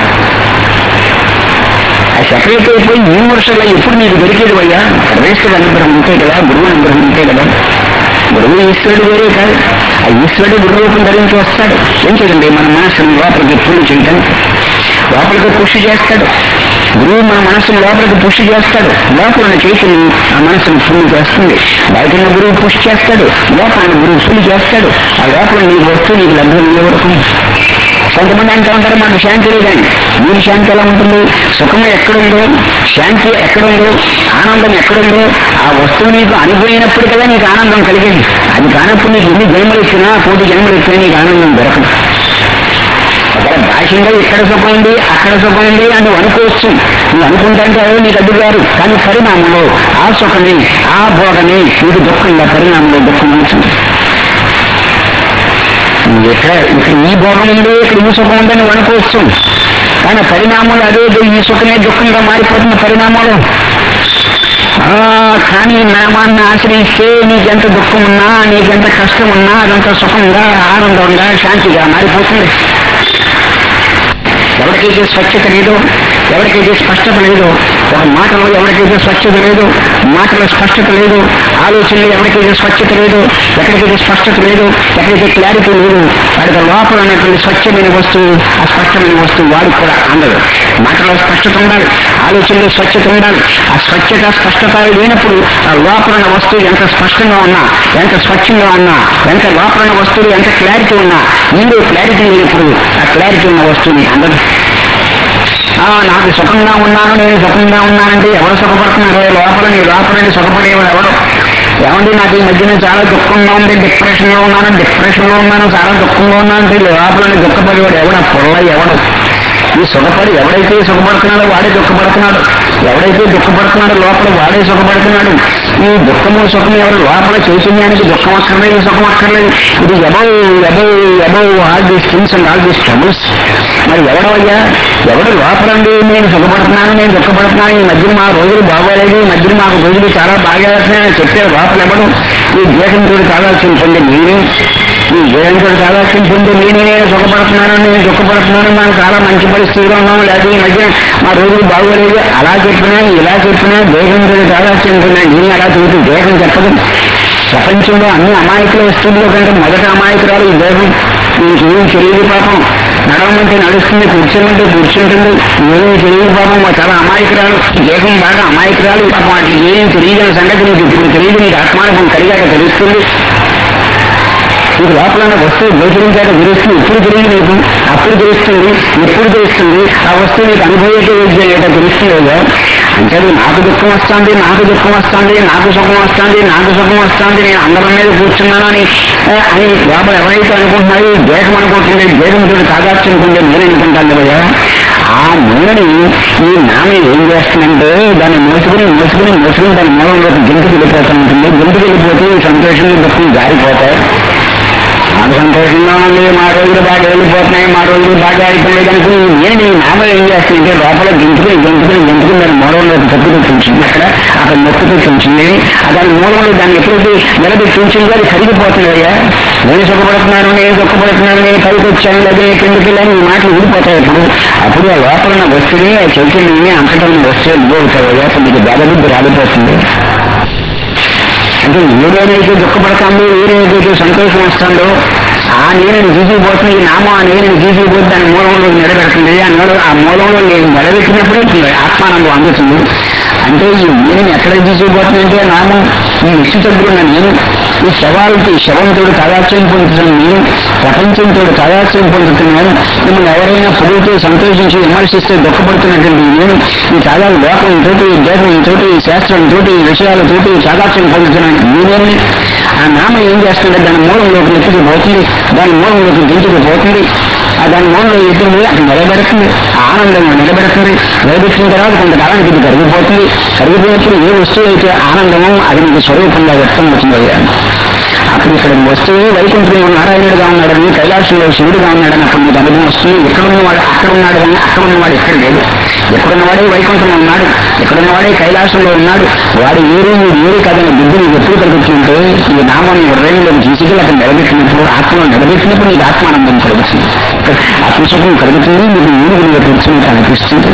ఆ సెపరేట్ అయిపోయి యూనివర్సల్ ఎప్పుడు నీకు దొరికేది అయ్యా పరమేశ్వరుడు అనుగ్రహం ఉంటే కదా, గురువు అనుగ్రహం ఉంటే కదా. గురువు ఈశ్వరుడు వేరే కాదు, ఆ ఈశ్వరుడు గురువు రూపం ధరించి వస్తాడు. ఏం చేయండి మన మనసును లోపలికి పూర్తి చేయటం, లోపలికి పుష్ చేస్తాడు. గురువు మన మనసును లోపలికి పుష్ చేస్తాడు. లోపల ఉన్న చేతులు ఆ మనసును ఫుల్ చేస్తుంది. బయట ఉన్న గురువు పుష్ చేస్తాడు, లోపల ఉన్న గురువు ఫుల్ చేస్తాడు. ఆ లోపల నీకు వస్తూ నీకు లభ్యం ఇవ్వడం. కొంతమంది అంటూ ఉంటారు మాకు శాంతి లేదండి. మీరు శాంతి ఎలా ఉంటుంది? సుఖం ఎక్కడుందో, శాంతి ఎక్కడుందో, ఆనందం ఎక్కడుందో ఆ వస్తువు నీకు అనుభవమైనప్పుడు కదా నీకు ఆనందం కలిగింది. అది కానప్పుడు నీకు ఎన్ని జన్మలు ఇచ్చినా, కోటి జన్మలు ఇచ్చినా నీకు ఆనందం దొరకదు. ఒకవేళ భాషంగా ఇక్కడ సుఖం ఉంది, అక్కడ సుఖం ఉంది అని నువ్వు అనుకోవచ్చు. నువ్వు అనుకుంటే నీకు అడ్డు గారు, కానీ పరిణామంలో ఆ సుఖమే ఆ భోగమే నీకు దుఃఖంగా పరిణామంలో దుఃఖం ఉంటుంది. ఇక్కడ ఈ భోగం ఉంది, ఇక్కడ ఈ సుఖం ఉందని నువ్వు అనుకోవచ్చు, కానీ పరిణామంలో అదే ఈ సుఖమే దుఃఖంగా మారిపోతున్న పరిణామంలో. కానీ నామాన్ని ఆశ్రయిస్తే నీకెంత దుఃఖం ఉన్నా, నీకెంత కష్టం ఉన్నా అదంతా సుఖంగా ఆనందంగా శాంతిగా మారిపోతుంది. ఎవరికైతే స్వచ్ఛత లేదో, ఎవరికైతే స్పష్టత లేదో, ఒక మాటలో ఎవరికైతే స్వచ్ఛత లేదో, మాటలో స్పష్టత లేదు, ఆలోచనలో ఎవరికైతే స్వచ్ఛత లేదో, ఎక్కడికైతే స్పష్టత లేదు, ఎక్కడైతే క్లారిటీ లేదు, వాడికి లోపల ఉన్నటువంటి స్వచ్ఛమైన వస్తువు, ఆ స్పష్టమైన వస్తువు వాడికి కూడా అందదు. మాటలో స్పష్టత ఉండాలి, ఆలోచనలో స్వచ్ఛత ఉండాలి. ఆ స్వచ్ఛత స్పష్టత లేనప్పుడు ఆ లోపల ఉన్న వస్తువు ఎంత స్పష్టంగా ఉన్నా, ఎంత స్వచ్ఛంగా ఉన్నా, ఎంత లోపల ఉన్న వస్తువులు ఎంత క్లారిటీ ఉన్నా, ఇందులో క్లారిటీ లేనప్పుడు ఆ క్లారిటీ ఉన్న వస్తువుని అందదు. నాకు సుఖంగా ఉన్నాను, నేను సుఖంగా ఉన్నానంటే ఎవరు సుఖపడుతున్నారు? లోపల నీ లోపల సుఖపడేవాడు ఎవడు? ఏమంటే నాకు ఈ మధ్యన చాలా దుఃఖంగా ఉంది, డిప్రెషన్లో ఉన్నాను, చాలా దుఃఖంగా ఉన్నాను అంటే లోపల దుఃఖపడేవాడు ఎవడు? పొల్ల ఎవడు? ఈ సుఖపడి ఎవడైతే సుఖపడుతున్నాడో వాడే దుఃఖపడుతున్నాడు, ఎవడైతే దుఃఖపడుతున్నాడో లోపల వాడే సుఖపడుతున్నాడు. ఈ దుఃఖము సుఖము ఎవరు? లోపల చైతన్యానికి దుఃఖం అక్కర్లేదు, సుఖం అక్కర్లేదు. ఇది above all these things and all these troubles. మరి ఎవడవయ్యా? ఎవడు లోపలండి నేను సుఖపడుతున్నాను, నేను దుఃఖపడుతున్నాను, ఈ మధ్యన మా రోజులు బాగోలేదు, ఈ మధ్యన మాకు రోజులు చాలా బాగా వేస్తున్నాయని చెప్పే లోపల ఎవడు? ఈ దేశంతో కావాల్సిన పొందే నేనే, ఈ దేశంతో కావాల్సిన పొందే నేను సుఖపడుతున్నాను, నేను దుఃఖపడుతున్నాను, మనం చాలా మంచి పరిస్థితిలో ఉన్నాము, లేదా ఈ మధ్య మా రోజులు బాగోలేదు అలా చెప్పినా ఇలా చెప్పినా దేశంతో కావాల్సిన పొందే నేను అలా చెబుతూ దేశం చెప్పదు. ప్రపంచంలో అన్ని అమాయకుల వస్తువుల్లో కంటే మొదటి అమాయకురాలు ఈ దేశం. నీకేం తెలియదు పాపం, నడవమంటే నడుస్తుంది, కూర్చోమంటే కూర్చుంటుంది, ఏమీ తెలియదు పాపం, చాలా అమాయకురాలు. దేశం బాగా అమాయకురాలు పాపం. వాటికి ఏం తెలియని సంగతి నీకు ఇప్పుడు తెలియదు, నీకు ఆత్మానుభవం కలిగాక తెలుస్తుంది. నీకు లోపల వస్తువు గోచరించాక తెలుస్తుంది, ఇప్పుడు తెలియదు నీకు, అప్పుడు తెలుస్తుంది, ఎప్పుడు తెలుస్తుంది, ఆ వస్తువు నీకు అనుభవైతే తెలుస్తుంది కదా. అంటే నాకు దుఃఖం వస్తుంది, నాకు సుఖం వస్తుంది, నేను అందరం మీద కూర్చున్నానని అని లోపల ఎవరైతే అనుకుంటున్నారో దేశం అనుకుంటుంది, దేశంతో తాదార్చుకుంటే నేను అనుకుంటాను కదా. ఆ నూనెని ఈ నామ ఏం చేస్తుందంటే దాన్ని మోసుకుని దాని మూలంలోకి గెంటుకు వెళ్ళిపోతూ ఉంటుంది. గెంటుకు వెళ్ళిపోతే ఈ సంతోషంలో దుఃఖం జారిపోతాయి. మాకు సంతోషంగా ఉంది, మా రోజులు బాగా వెళ్ళిపోతున్నాయి, మా రోజులు బాగా అయిపోలేదు అనుకుని నేను నీ నామం ఏం చేస్తుంటే లోపల గెంతుకుని దాని మూలంలో తప్పుతూ ఉంచింది. అక్కడ మొక్కుతూ ఉంచింది. దాని మూలంలో దాన్ని ఎప్పుడైతే నిలబెట్టి ఉంచిందో అది కరిగిపోతున్నాయా, నేను సుఖపడుతున్నాను, నేను దుఃఖపడుతున్నాను, నేను పైకి వచ్చాను, లేదా కిందకి వెళ్ళాను, ఈ మాటలు ఊడిపోతాయి. అప్పుడు ఆ లోపల ఉన్న వస్తువుని, ఆ చైతన్యాన్ని అంతటా ఉన్న వస్తువు అనుభవుతావయ్యా. అప్పుడు నీకు బెదబుద్ధి రాలిపోతుంది. అంటే ఏదైతే దుఃఖపడతాందో, ఏదైతే సంతోషం వస్తుందో ఆ నేను తీసుకుపోతుంది, ఈ నామం ఆ నేను తీసుకుపోతే దాని మూలంలో నిలబెడుతుంది. ఆ మూలంలో నేను నిలబెట్టినప్పుడే ఆత్మానందం అందుతుంది. అంటే ఈ నేను ఎక్కడ తీసుకుపోతుందంటే నామం ఈ నిశ్చితగ్రున్న నేను, ఈ శవంతో తాదాత్మ్యం పొందుతున్నాను నేను, ప్రపంచంతో తాదాత్మ్యం పొందుతున్నాను. మిమ్మల్ని ఎవరైనా పొగుడుతూ సంతోషించి విమర్శిస్తే దుఃఖపడుతున్నటువంటి నేను ఈ తాదాలు లోకంతో, ఈ దేశంతో, ఈ శాస్త్రంతో, ఈ విషయాలతో తాదాత్మ్యం పొందుతున్నాను నేనేమి. ఆ నామం ఏం చేస్తుంటే దాని మూలంలోకి నెత్తికి పోతుంది, దాని మూలంలోకి దించుకు పోతుంది, దాని మూలంలో ఎత్తుంది, అది నిలబెడుతుంది, ఆనందంగా నిలబెడుతుంది. నిలబెట్టిన తర్వాత కొంతకాలానికి ఇది కరిగిపోతుంది. కరిగిపోయినప్పుడు ఏ వస్తువు అయితే ఆనందమో అది మీకు స్వరూపంగా వ్యక్తం అవుతుంది. అప్పుడు ఇక్కడ వస్తువు వైకుంఠంలో నారాయణుడిగా ఉన్నాడని, కైలాసంలో శివుడిగా ఉన్నాడని అప్పుడు మీకు అనుభవం వస్తుంది. ఎక్కడున్నవాడు అక్కడ ఉన్నాడు కానీ అక్కడ ఉన్నవాడు ఎక్కడ లేదు. ఎక్కడున్నవాడే వైకుంఠంలో ఉన్నాడు, ఎక్కడున్నవాడే కైలాసంలో ఉన్నాడు. వాడు ఏరు కదని బుద్ధి నీకు ఎప్పుడు కలుగుతుంటే ఈ నామాన్ని హృదయంలోకి తీసుకెళ్ళి అక్కడ నిలబెట్టినప్పుడు, ఆత్మలో నిలబెట్టినప్పుడు నీకు ఆత్మానందం కలుగుతుంది, ఆత్మసుఖం కలుగుతుంది. నీకు ఏనుగులుగా కూర్చుని అనిపిస్తుంది.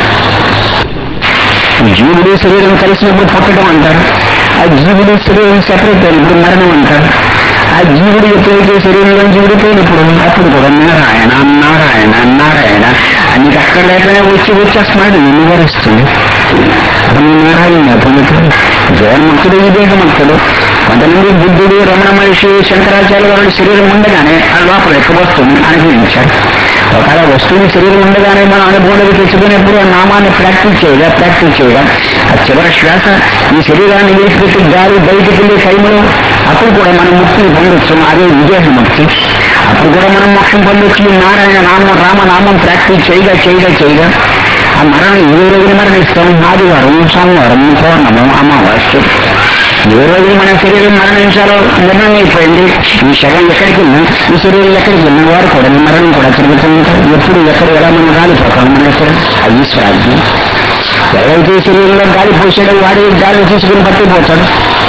జీవుడు శరీరం కలిసినప్పుడు పుట్టడం అంటారు, ఆ జీవుడు శరీరం సెపరేట్ అయినప్పుడు మరణం అంటారు. ఆ జీవుడు ఎప్పుడైతే శరీరంలో జీవుడిపోయినప్పుడు అప్పుడు కూడా నారాయణ నారాయణ నారాయణ నీకు అక్కడ లేకపోయినా వచ్చేస్తున్నాడు, నిన్ను వరుస్తుంది. అప్పుడు నారాయణ పొందుతాడు. జగన్ముక్తుడు ఈ దేహముక్తుడు. కొంతమంది బుద్ధుడు, రమణ మహర్షి, శంకరాచార్య వారి శరీరం ఉండగానే ఆ లోపల ఎక్క వస్తుంది అనుభవించారు. ఒకవేళ వస్తువుని శరీరం ఉండగానే మనం అనుభవంలోకి తెచ్చుకునేప్పుడు ఆ నామాన్ని ప్రాక్టీస్ చేయగా ఆ చివరి శ్వాస ఈ శరీరాన్ని విడిచిపెట్టి గాలి బయటకు వెళ్ళే టైంలో అప్పుడు కూడా మనం ముక్తిని పొందొచ్చు. అదే విదేహముక్తి. అప్పుడు కూడా మనం మోక్షం పొందొచ్చు. నారాయణ నామం, రామనామం ప్రాక్టీస్ చేయగా ఆ మరణం ఏ రోజున మరణిస్తాం? ఆదివారం, సోమవారం, పౌర్ణము, అమావాస్య. ఏ రోజు మన శరీరం మరణించాలో నిర్ణయం అయిపోయింది. ఈ శవం ఎక్కడికి వెళ్ళినా, ఈ శరీరం ఎక్కడికి వెళ్ళిన వారు కూడా మరణం కూడా తిరుగుతూ ఉంటారు. ఎప్పుడు ఎక్కడ ఎలా మనం గాలిపోతాం మనకు అది ఈశ్వరాజ్ఞ. ఎవరైతే శరీరంలో గాలి పోసాడో వాడి గాలి తీసుకుని పట్టిపోతాడు.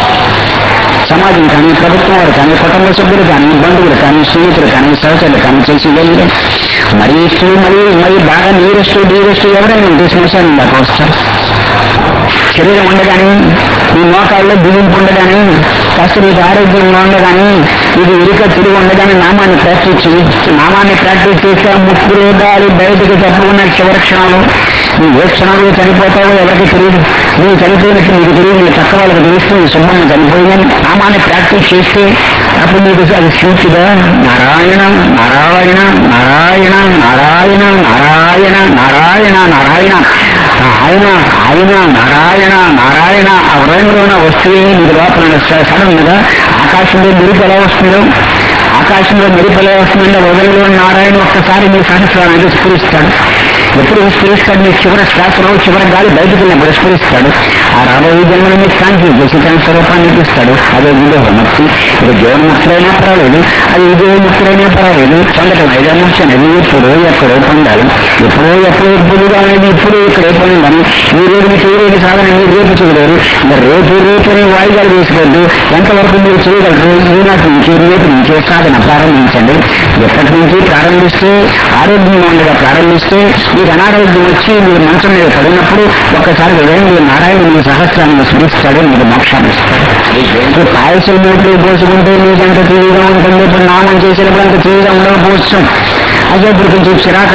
సమాజం కానీ, ప్రభుత్వం వారు కానీ, కుటుంబ సభ్యులు కానీ, బంధువులు కానీ, స్నేహితులు కానీ, సహచరులు కానీ చేసేయగలిగే మరి బాగా నీరెస్ట్ ఎవరైనా ఉంటే శ్మశానం దాకా వస్తారు. శరీరం ఉండగానే, ఈ మోకాల్లో బిగింపు ఉండగానే, కాస్త నీకు ఆరోగ్యంగా ఉండగానే, ఇది ఇరుక తిరిగి ఉండగానే నామాన్ని ప్రాక్టీస్ చేస్తే ముక్కు రోగాలు బయటకు తప్పుకున్న చివరి క్షణంలో నువ్వు ఏ క్షణంలో చనిపోతావో ఎవరికి తెలియదు. నువ్వు చనిపోయినట్టు నీకు తెలియదు, నీ పక్క వాళ్ళకి తెలుస్తుంది శుభ్రంగా చనిపోయిందని. నామాన్ని ప్రాక్టీస్ చేస్తే అప్పుడు నీకు అది స్ఫూర్తిగా నారాయణ నారాయణ నారాయణ నారాయణ నారాయణ నారాయణ నారాయణ ఆయన ఆయన నారాయణ నారాయణ ఆ హృదయంలో ఉన్న వస్తువే నీకు లోపల సడన్ గా ఆకాశంలో మెరుపు ఎలా వస్తుందో, ఆకాశంలో మెరుపు ఎలా వస్తుందంటే హృదయంలో నారాయణ ఒక్కసారి నీ సహస్రాన్ని స్ఫురిస్తాడు. ఎప్పుడు స్ఫురిస్తాడు? నీ చివరి శ్వాసలో చివరి గాలి బయటకు వెళ్ళినప్పుడు స్ఫురిస్తాడు. ఆ రాబోయే జన్మలో మీకు శాంతి చేసి తన స్వరూపాన్ని ఇస్తాడు. అదే విదేహముక్తి. ఇది జీవన్ముక్తులైనా పర్వాలేదు, అది విదేహముక్తులైనా పర్వాలేదు. పొందడం ఐదో ముఖ్యం అనేది ఎప్పుడో ఎక్కడో పొందాలి. ఎప్పుడో పొందుగా అనేది ఇప్పుడు ఇక్కడే పొందాలి. ఈ రోజు చేయలేని సాధన మీరు రేపు చేయలేరు. రేపు వాయిదాలు వేసుకోవద్దు. ఎంతవరకు మీరు చేయగలరు? ఈనాటి నుంచి రేపు నుంచి సాధన ప్రారంభించండి. ఎప్పటి నుంచి ప్రారంభిస్తే ఆరోగ్యంగా ఉండగా ప్రారంభిస్తే మీకు అనారోగ్యం వచ్చి మీరు మంచం మీద పడినప్పుడు ఒక్కసారి మీరు నారాయణ మీ సహస్రాన్ని స్మరిస్తాడు, మీకు మోక్షాన్ని ఇస్తాడు. పాయసం నోట్లు పోసుకుంటే మీకు అంత తీయగా ఉంటుంది. ఇప్పుడు నామం చేసినప్పుడు అంత తీయగా ఉండకపోవచ్చు. అదే ఇప్పుడు కొంచెం చిరాకు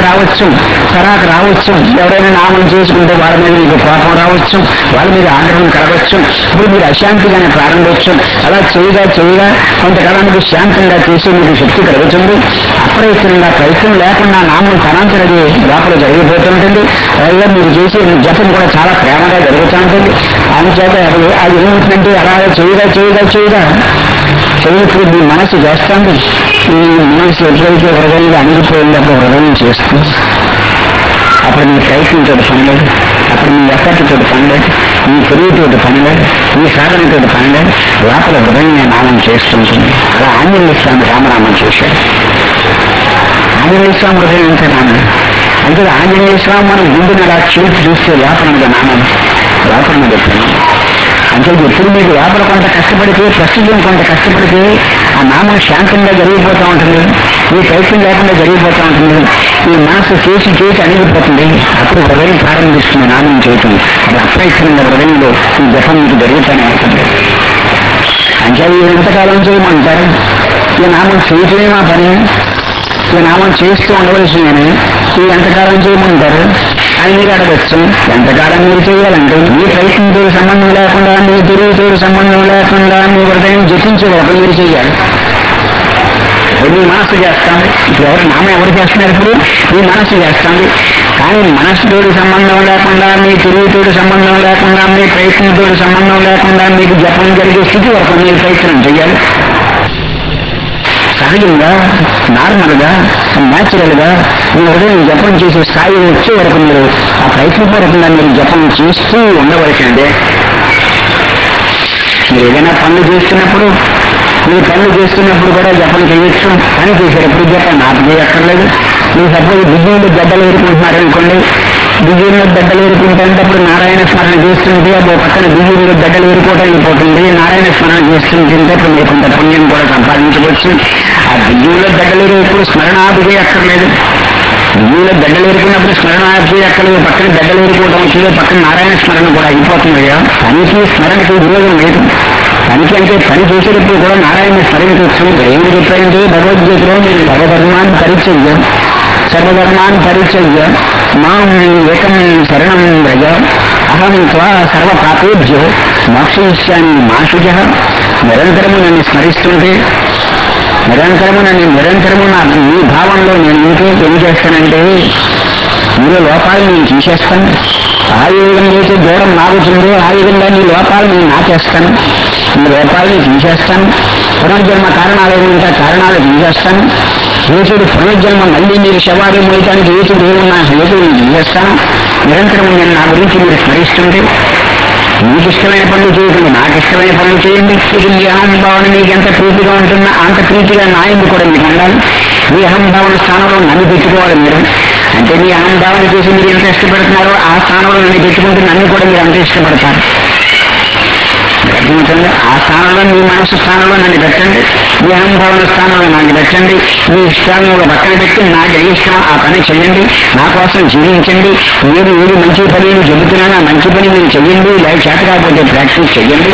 రావచ్చు. ఎవరైనా నామం చేసుకుంటే వాళ్ళ మీద మీకు కోపం రావచ్చు, వాళ్ళ మీద ఆగ్రహం కలగవచ్చు. ఇప్పుడు మీరు అశాంతిగానే ప్రారంభించు. అలా చేయగా కొంతకాలానికి శాంతంగా చేసి మీకు శక్తి కలుగుతుంది. అప్రయత్నంగా ప్రయత్నం లేకుండా నామం తనంతరది లోపల జరిగిపోతుంటుంది. అలాగే మీరు చేసే జపం కూడా చాలా ప్రేమగా జరుగుతూ ఉంటుంది. అందుచేత అది ఏమవుతుందంటే అలా చేయగా చదువుతుంది మీ మనసు చేస్తుంది. ఈ మనసు ఎప్పుడైతే హృదయంగా అణిగిపోయింది అప్పుడు హృదయం చేస్తుంది. అప్పుడు మీ ప్రయత్నంతో పనిలేదు, అప్పుడు మీ ఎఫర్ట్తో పనిలేదు. ఈ తెలివితోటి పనిలే, ఈ సాధనతోటి పనిలే, లోపల హృదయం నామం చేస్తుంటుంది. అలా ఆంజనేయ స్వామి రామనామం చేశాడు. ఆంజనేయ స్వామి హృదయం అంటే నామం. అంటే ఆంజనేయ స్వామి మనం గుండెని అలా చూస్తే లోపల నామం, లోపల ప్రణామం. అంటే ఎప్పుడు మీకు లోపల కొంత కష్టపడితే, ప్రస్తుతం కొంత కష్టపడితే ఆ నామం శాంతంగా జరిగిపోతూ ఉంటుంది, ఈ ప్రయత్నం లేకుండా జరిగిపోతూ ఉంటుంది. ఈ మనసు చేసి చేసి అణిగిపోతుంది. అప్పుడు హృదయం ప్రారంభిస్తుంది నామం చేయటం. అది అప్రయత్నంగా హృదయంలో ఈ జపం మీకు జరుగుతూనే ఉంటుంది. అంటే ఎంతకాలం చేయమంటారు? ఈ నామం చేయటమే మా పని, ఈ నామం చేస్తూ ఉండవలసిందని ఈ ఎంతకాలం చేయమంటారు అని మీరు అడగచ్చు. ఎంతకాలం మీరు చేయాలంటే మీ ప్రయత్నంతో సంబంధం లేకుండా, మీ తెలివితో సంబంధం లేకుండా మీ హృదయం జపించే వరకు మీరు చేయాలి. మీ మనస్సు చేస్తాను. ఇప్పుడు నామం ఎవరు చేస్తున్నారు? ఇప్పుడు మీ మనస్సు చేస్తాను. కానీ మనస్సుతో సంబంధం లేకుండా, మీ తెలివితో సంబంధం లేకుండా, మీ ప్రయత్నంతో సంబంధం లేకుండా మీకు జపం జరిగే స్థితి వరకు మీరు ప్రయత్నం చేయాలి. సహజంగా, నార్మల్గా, న్యాచురల్గా మీ హృదయం జపం చేసే స్థాయి వచ్చే వరకు మీరు ఆ ప్రయత్నపూర్వకంగా మీరు జపం చేస్తూ ఉండవలసిందే. మీరు ఏదైనా పనులు చేస్తున్నప్పుడు, మీరు పనులు చేస్తున్నప్పుడు కూడా జపం చేయొచ్చు. పని చేసేటప్పుడు జపం నాకు చేయక్కర్లేదు. మీరు సపోజ్ బియ్యంలో గడ్డలు ఏరుకుంటున్నారనుకోండి, బియ్యంలో గడ్డలు ఏరుకుంటేటప్పుడు నారాయణ స్మరణ చేస్తుంటే అప్పుడు పక్కన బియ్యంలో గడ్డలు ఏరుకోవడం వెళ్ళిపోతుంది. నారాయణ స్మరణ చేస్తుంటే అప్పుడు మీరు కొంత పుణ్యం కూడా సంపాదించవచ్చు. ఆ బియ్యంలో గడ్డలు ఎప్పుడు స్మరణాభి చేయక్కర్లేదు. బియ్యంలో గడ్డలు ఏరుకున్నప్పుడు స్మరణాభి చేయక్కర్లేదు. పక్కన గడ్డలు ఏరుకోవడం వచ్చిందో పక్కన నారాయణ స్మరణ కూడా అయిపోతుంది కదా. పనికి స్మరణకి విరోధం లేదు. పనికి అంటే పని చేసేటప్పుడు కూడా నారాయణ స్మరించవచ్చు. ఏమి చెప్పారంటే భగవద్గీతలో మీరు సర్వధర్మాన్ని పరిచయం, సర్వధర్మాన్ని పరిచర్య మాం ఏకం శరణం వ్రజ అహం త్వా సర్వ పాపేభ్యో మోక్షయిష్యామి మా శుచః. నిరంతరము నన్ను స్మరిస్తుంటే, నిరంతరము నా ఈ భావంలో నేను ఏం చేస్తానంటే మీలో లోపాలు నేను తీసేస్తాను. ఆ విధంగా అయితే దూరం నాగుతుందో ఆ విధంగా నీ లోపాలు నేను నాచేస్తాను. ఈ లోపాలని తీసేస్తాను. పునర్జన్మ కారణాలు ఏమంటే కారణాలు తీసేస్తాను. హేతుడు పునర్జన్మ మళ్ళీ మీరు శవాలు మోయటానికి హేతుడు ఏమన్నా హేతువుని తీసేస్తాను. నిరంతరం నేను నా గురించి మీరు స్మరిస్తుంటే మీకు ఇష్టమైన పనులు చేయకండి, నాకు ఇష్టమైన పనులు చేయండి. ఇది మీ అహంభావన మీకు ఎంత ప్రీతిగా ఉంటుందో అంత ప్రీతిగా నా ఇందు కూడా మీకు ఉండాలి. మీ అహంభావన స్థానంలో నన్ను పెట్టుకోవాలి మీరు. అంటే మీ అహంభావన చేసి మీరు ఎంత ఇష్టపడుతున్నారో ఆ స్థానంలో నన్ను పెట్టుకుంటే నన్ను కూడా మీరు అంత ఇష్టపడతారు. అర్థమవుతుంది? ఆ స్థానంలో మీ మనసు స్థానంలో నన్ను పెట్టండి, మీ అహంభావన స్థానంలో నన్ను పెట్టండి. మీ ఇష్టాలను పక్కన పెట్టి నాకు ఏ ఇష్టం ఆ పని చెయ్యండి, నా కోసం జీవించండి. నేను ఏది మంచి పని చెబుతున్నాను ఆ మంచి పని మీరు చెయ్యండి. లేక చేత కాకపోతే ప్రాక్టీస్ చెయ్యండి.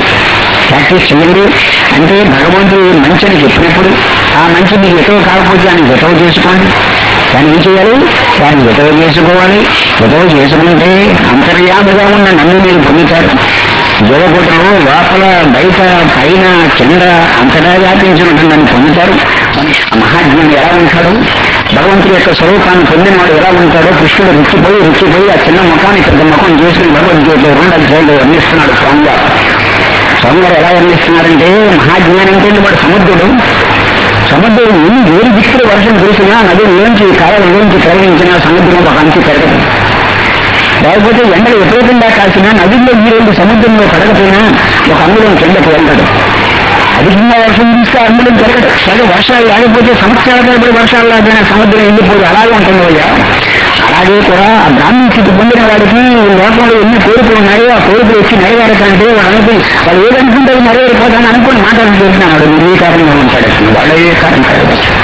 అంటే భగవంతుడు మంచి అని చెప్పినప్పుడు ఆ మంచి మీకు ఎటవ కాకపోతే దాన్ని ఎటవ చేసుకోండి. దాన్ని ఏం చేయాలి? దాన్ని ఎటవ చేసుకోవాలి. ఎటవ చేసుకుంటే అంతర్యాముగా ఉన్న నన్ను మీరు పొందుతారు. యోగపుటలో లోపల బయట పైన కింద అంతటా వ్యాపించి ఉంటుందని పొందుతారు. మహాజ్ఞాని ఎలా ఉంటాడు? భగవంతుడి యొక్క స్వరూపాన్ని పొందినవాడు ఎలా ఉంటాడో కృష్ణుడు రుచిపోయి ఆ చిన్న ముఖాన్ని పెద్ద ముఖం చేసుకుని భగవద్గీతలో 2 అధ్యాయంలో వర్ణిస్తున్నాడు స్వామివారు ఎలా వర్ణిస్తున్నారంటే మహాజ్ఞాని అంటే వాడు సముద్రుడు ఏడు దిక్కులు వర్షం కురిసినా నదుల్లోంచి కాయలలోంచి ప్రవహించిన సముద్రం ఒక అంచు పెరగదు. లేకపోతే ఎండలు విపరీతంగా కాల్చినా నదుల్లో నీళ్ళు సముద్రంలో పడకపోయినా ఒక అంగుళం కిందకు వెళ్ళదు. అధికంగా వర్షం చూస్తే అంగుళం పెరగదు. సరే వర్షాలు లేకపోతే సంవత్సరాల తరబడి వర్షాలు లేకపోయినా సముద్రం వెళ్ళిపోయి అలాగే ఉంటుంది అయ్యా. అలాగే కూడా ఆ బ్రాహ్మణ స్థితి పొందిన వాడికి లోకంలో ఎన్ని కోరికలు ఉన్నాయో ఆ కోరికలు వచ్చి నెరవేరకంటే వాళ్ళు ఏదనుకుంటే నెరవేరిపోతాను అనుకుని మాటలు చేస్తున్నాడు. ఏ కారణంగా ఉంటాడు? వాళ్ళు ఏ కారణం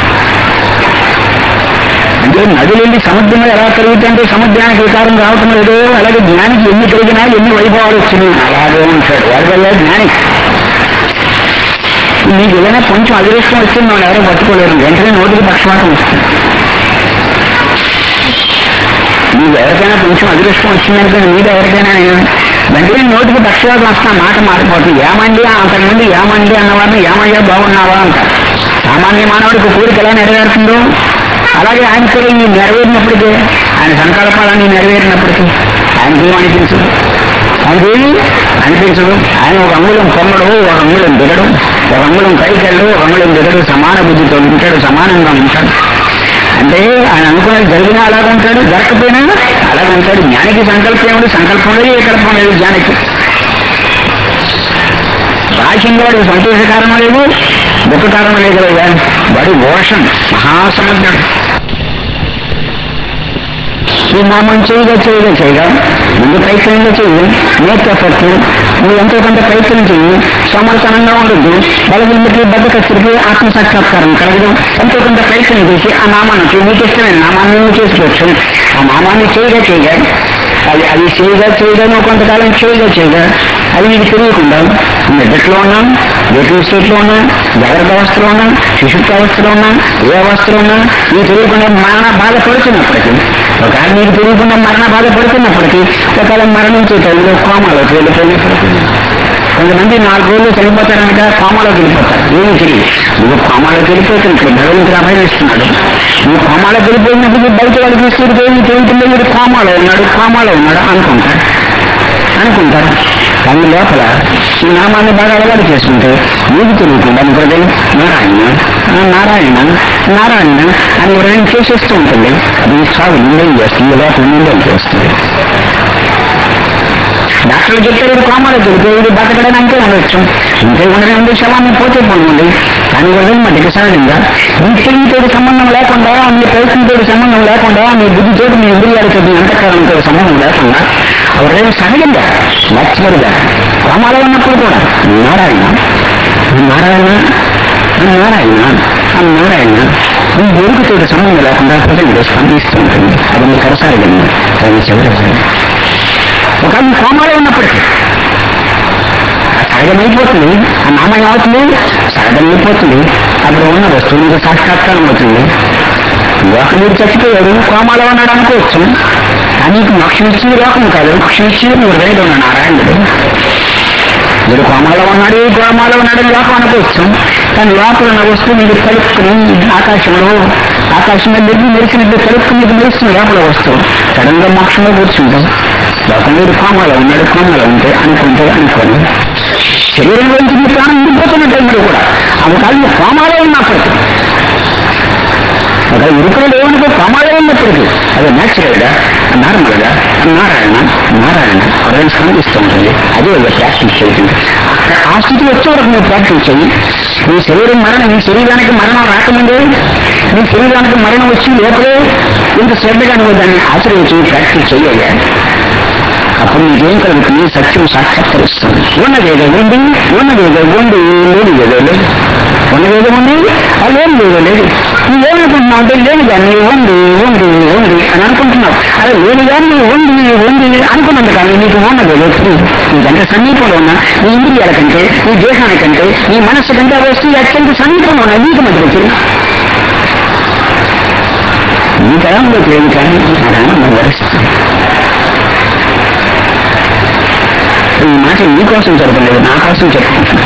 అంటే నదులెళ్ళి సముద్రంలో ఎలా కలుగుతుంటే సముద్రానికి వికారం రావటం లేదు. అలాగే జ్ఞానికి ఎన్ని కలిగినా ఎన్ని వైభవాలు వచ్చినాయి అలాగే ఉంటాడు. వాడి వల్ల జ్ఞాని మీకు ఏదైనా కొంచెం అదృష్టం వచ్చింది వాళ్ళు ఎవరో పట్టుకోలేరు. వెంటనే నోటికి పక్షపాతం వస్తుంది. మీకు ఎవరికైనా కొంచెం అదృష్టం వచ్చిందంటే మీరు ఎవరికైనా వెంటనే నోటికి పక్షపాతం వస్తున్న మాట మారిపోతుంది. ఏమండి అంతకుముందు ఏమండి అన్నవారిని ఏమయ్యా బాగున్నావా అంటారు. సామాన్య మానవుడికి కోరిక ఎలా నెరవేరుతుందో అలాగే ఆయన కూడా ఈ నెరవేరినప్పటికీ ఆయన సంకల్పాలన్నీ నెరవేరినప్పటికీ ఆయనకేమనిపించదు. ఆయన ఒక అంగుళం కొమ్మడు, ఒక అంగుళం దిగడు, ఒక అంగుళం పైకెళ్ళు, ఒక అంగుళం దిగడు. సమాన బుద్ధితో ఉంటాడు, సమానంగా ఉంటాడు. అంటే ఆయన అనుకున్నది జరిగినా అలాగ ఉంటాడు, జరగకపోయినా అలాగ ఉంటాడు. జ్ఞానికి సంకల్పం ఏమిటి? సంకల్పం లేదు, ఏ కల్పం లేదు జ్ఞానికి. ఆశంగా వాడికి సంతోష కారణం లేదు, దుఃఖ కారణం లేదు కదా. వాడి ఓషన్ మహాసముద్రుడు. ఈ నామం చేయగా ముందు ప్రయత్నంగా చెయ్యి, నేర్చు ఎఫర్ట్. నువ్వు ఎంతో కొంత ప్రయత్నం చెయ్యి, సమర్థనంగా ఉండొద్దు. బలహీనకి బద్దకస్తుడికి ఆత్మసాక్షాత్కారం కలగదు. ఎంతో కొంత ప్రయత్నం చేసి ఆ నామాన్ని నీకు ఇష్టమైన నామాన్ని నువ్వు చేసుకోవచ్చు. ఆ నామాన్ని చేయగా అది చేయగా నువ్వు కొంతకాలం చేయగా అది నీకు తెలియకుండా నిద్రలో ఉన్నా, వెయిటింగ్ స్టేట్లో ఉన్నా, జాగ్రత్త అవస్థలో ఉన్నా, శిశుత్వ అవస్థలో ఉన్నా, ఏ అవస్థలో ఉన్నా నీకు తెలియకుండా మరణ బాధపడుతున్నప్పటికీ, ఒకవేళ నీకు తెలియకుండా మరణ బాధపడుతున్నప్పటికీ, ఒకవేళ మరణించే టైంలో కోమాలోకి వెళ్ళిపోయినప్పటికీ, కొంతమంది 4 రోజులు చనిపోతారనక కోమాలోకి వెళ్ళిపోతారు. ఏమీ తెలియదు. నువ్వు కోమాలోకి వెళ్ళిపోతున్నప్పుడు భగవంతుడు అభయం ఇస్తున్నాడు. నువ్వు కోమాలోకి వెళ్ళిపోయినప్పుడు బయట వాళ్ళు తీసుకుంటే తెలియకుండా వీడు కోమాలో ఉన్నాడు అనుకుంటారు. కానీ లోపల ఈ నామాన్ని బాగా అలవాటు చేసుకుంటే నీకు తెలియకుండా హృదయం నారాయణ అని హృదయం చేసేస్తూ ఉంటుంది. అది సాగు నిర్ణయం చేస్తుంది, లోపల నిర్ణయం చేస్తుంది. డాక్టర్లు చెప్తారు వీడు కోమాలో చెబితే వీడు బతకడానికి అంతే ఉండొచ్చు, ఇంతే ఉండదు, శవాన్ని పోతే పోనుంది. కానీ హృదయం మధ్యకి సహజంగా నీ తెలివితోటి సంబంధం లేకుండా, నీ ప్రయత్నంతో సంబంధం లేకుండా, నీ బుద్ధితోటి, నీ ఇంద్రియాలతో, నీ అంతఃకరణతో సంబంధం లేకుండా హృదయం సహజంగా నేచురల్గా కోమాలో ఉన్నప్పుడు కూడా నారాయణ నీ ఎరుకుతోటి సంబంధం లేకుండా హృదయంలో స్పందిస్తూ ఉంటుంది. అది నీ కరసారిగా అది చివరి ఒక కోమాలో ఉన్నప్పటికీ సహజమైపోతుంది. ఆ నామం అవుతుంది, సహజమైపోతుంది. అప్పుడు ఉన్న వస్తువు నీకు సాక్షాత్కారం అవుతుంది. లోకం మీరు చచ్చిపోయాడు, కోమాలో ఉన్నాడు అనుకోవచ్చు. కానీ నీకు మోక్షం ఇచ్చింది లోకం కాదు, మోక్షం ఇచ్చింది నువ్వు హృదయంలో ఉన్న నారాయణుడు. మీరు కోమాలో ఉన్నాడని లోకం అనుకోవచ్చు. కానీ లోపల ఉన్న వస్తువు మీకు కలుపుకుని ఆకాశంలో మెరిసినట్టు కలుపుకుని మీకు మెరుస్తుంది లోపల వస్తువు. సడన్ గా మోక్షంలో కూర్చుంటాం. లోకం మీరు కోమాలో ఉంటే అనుకోని శరీరం గురించి ప్రాణం ఉండిపోతున్నట్టు మీరు కూడా అవి కాదు కోమాలో ఉన్నప్పటికీ, ఒక ఇరుకులు లేవనుకో కోమాలో ఉన్నప్పటికీ అది నేచురల్గా నార్మల్గా నారాయణ హృదయం స్పందిస్తూ ఉంటుంది. అదే ప్రాక్టీస్ చేస్తుంది. ఆ స్థితి వచ్చే వరకు నువ్వు ప్రాక్టీస్ చెయ్యి. నీ శరీరానికి మరణం రాకముందే, నీ శరీరానికి మరణం వచ్చి లోపలే ఇంత శ్రద్ధగా నువ్వు దాన్ని ఆచరించి ప్రాక్టీస్ చెయ్యగా అప్పుడు నీకేం కలుగుతుంది? సత్యం సాక్షాత్కరిస్తుంది. ఉన్నదేదో ఉండి లేనిదేదో లేదు, ఉన్నదేదో ఉంది అది లేనిదేదో లేదు. నువ్వేమనుకుంటున్నావు అంటే లేనిదాన్ని ఉంది అని అనుకుంటున్నావు. అదే లేనిదాన్ని ఉంది అనుకున్నది కానీ నీకు ఉన్నదేదో నీకంటే సమీపంలో ఉన్న నీ ఇంద్రియాల కంటే, నీ దేహానికంటే, నీ మనస్సు కంటే వస్తువు అత్యంత సమీపంలో ఉన్నాయి. నీకు మధ్య తెలియదు. నీ తరంలో లేదు కానీ నా వరిస్తుంది. ఈ మాట నీకోసం చెప్పలేదు, నా కోసం చెప్పుకుంటున్నా.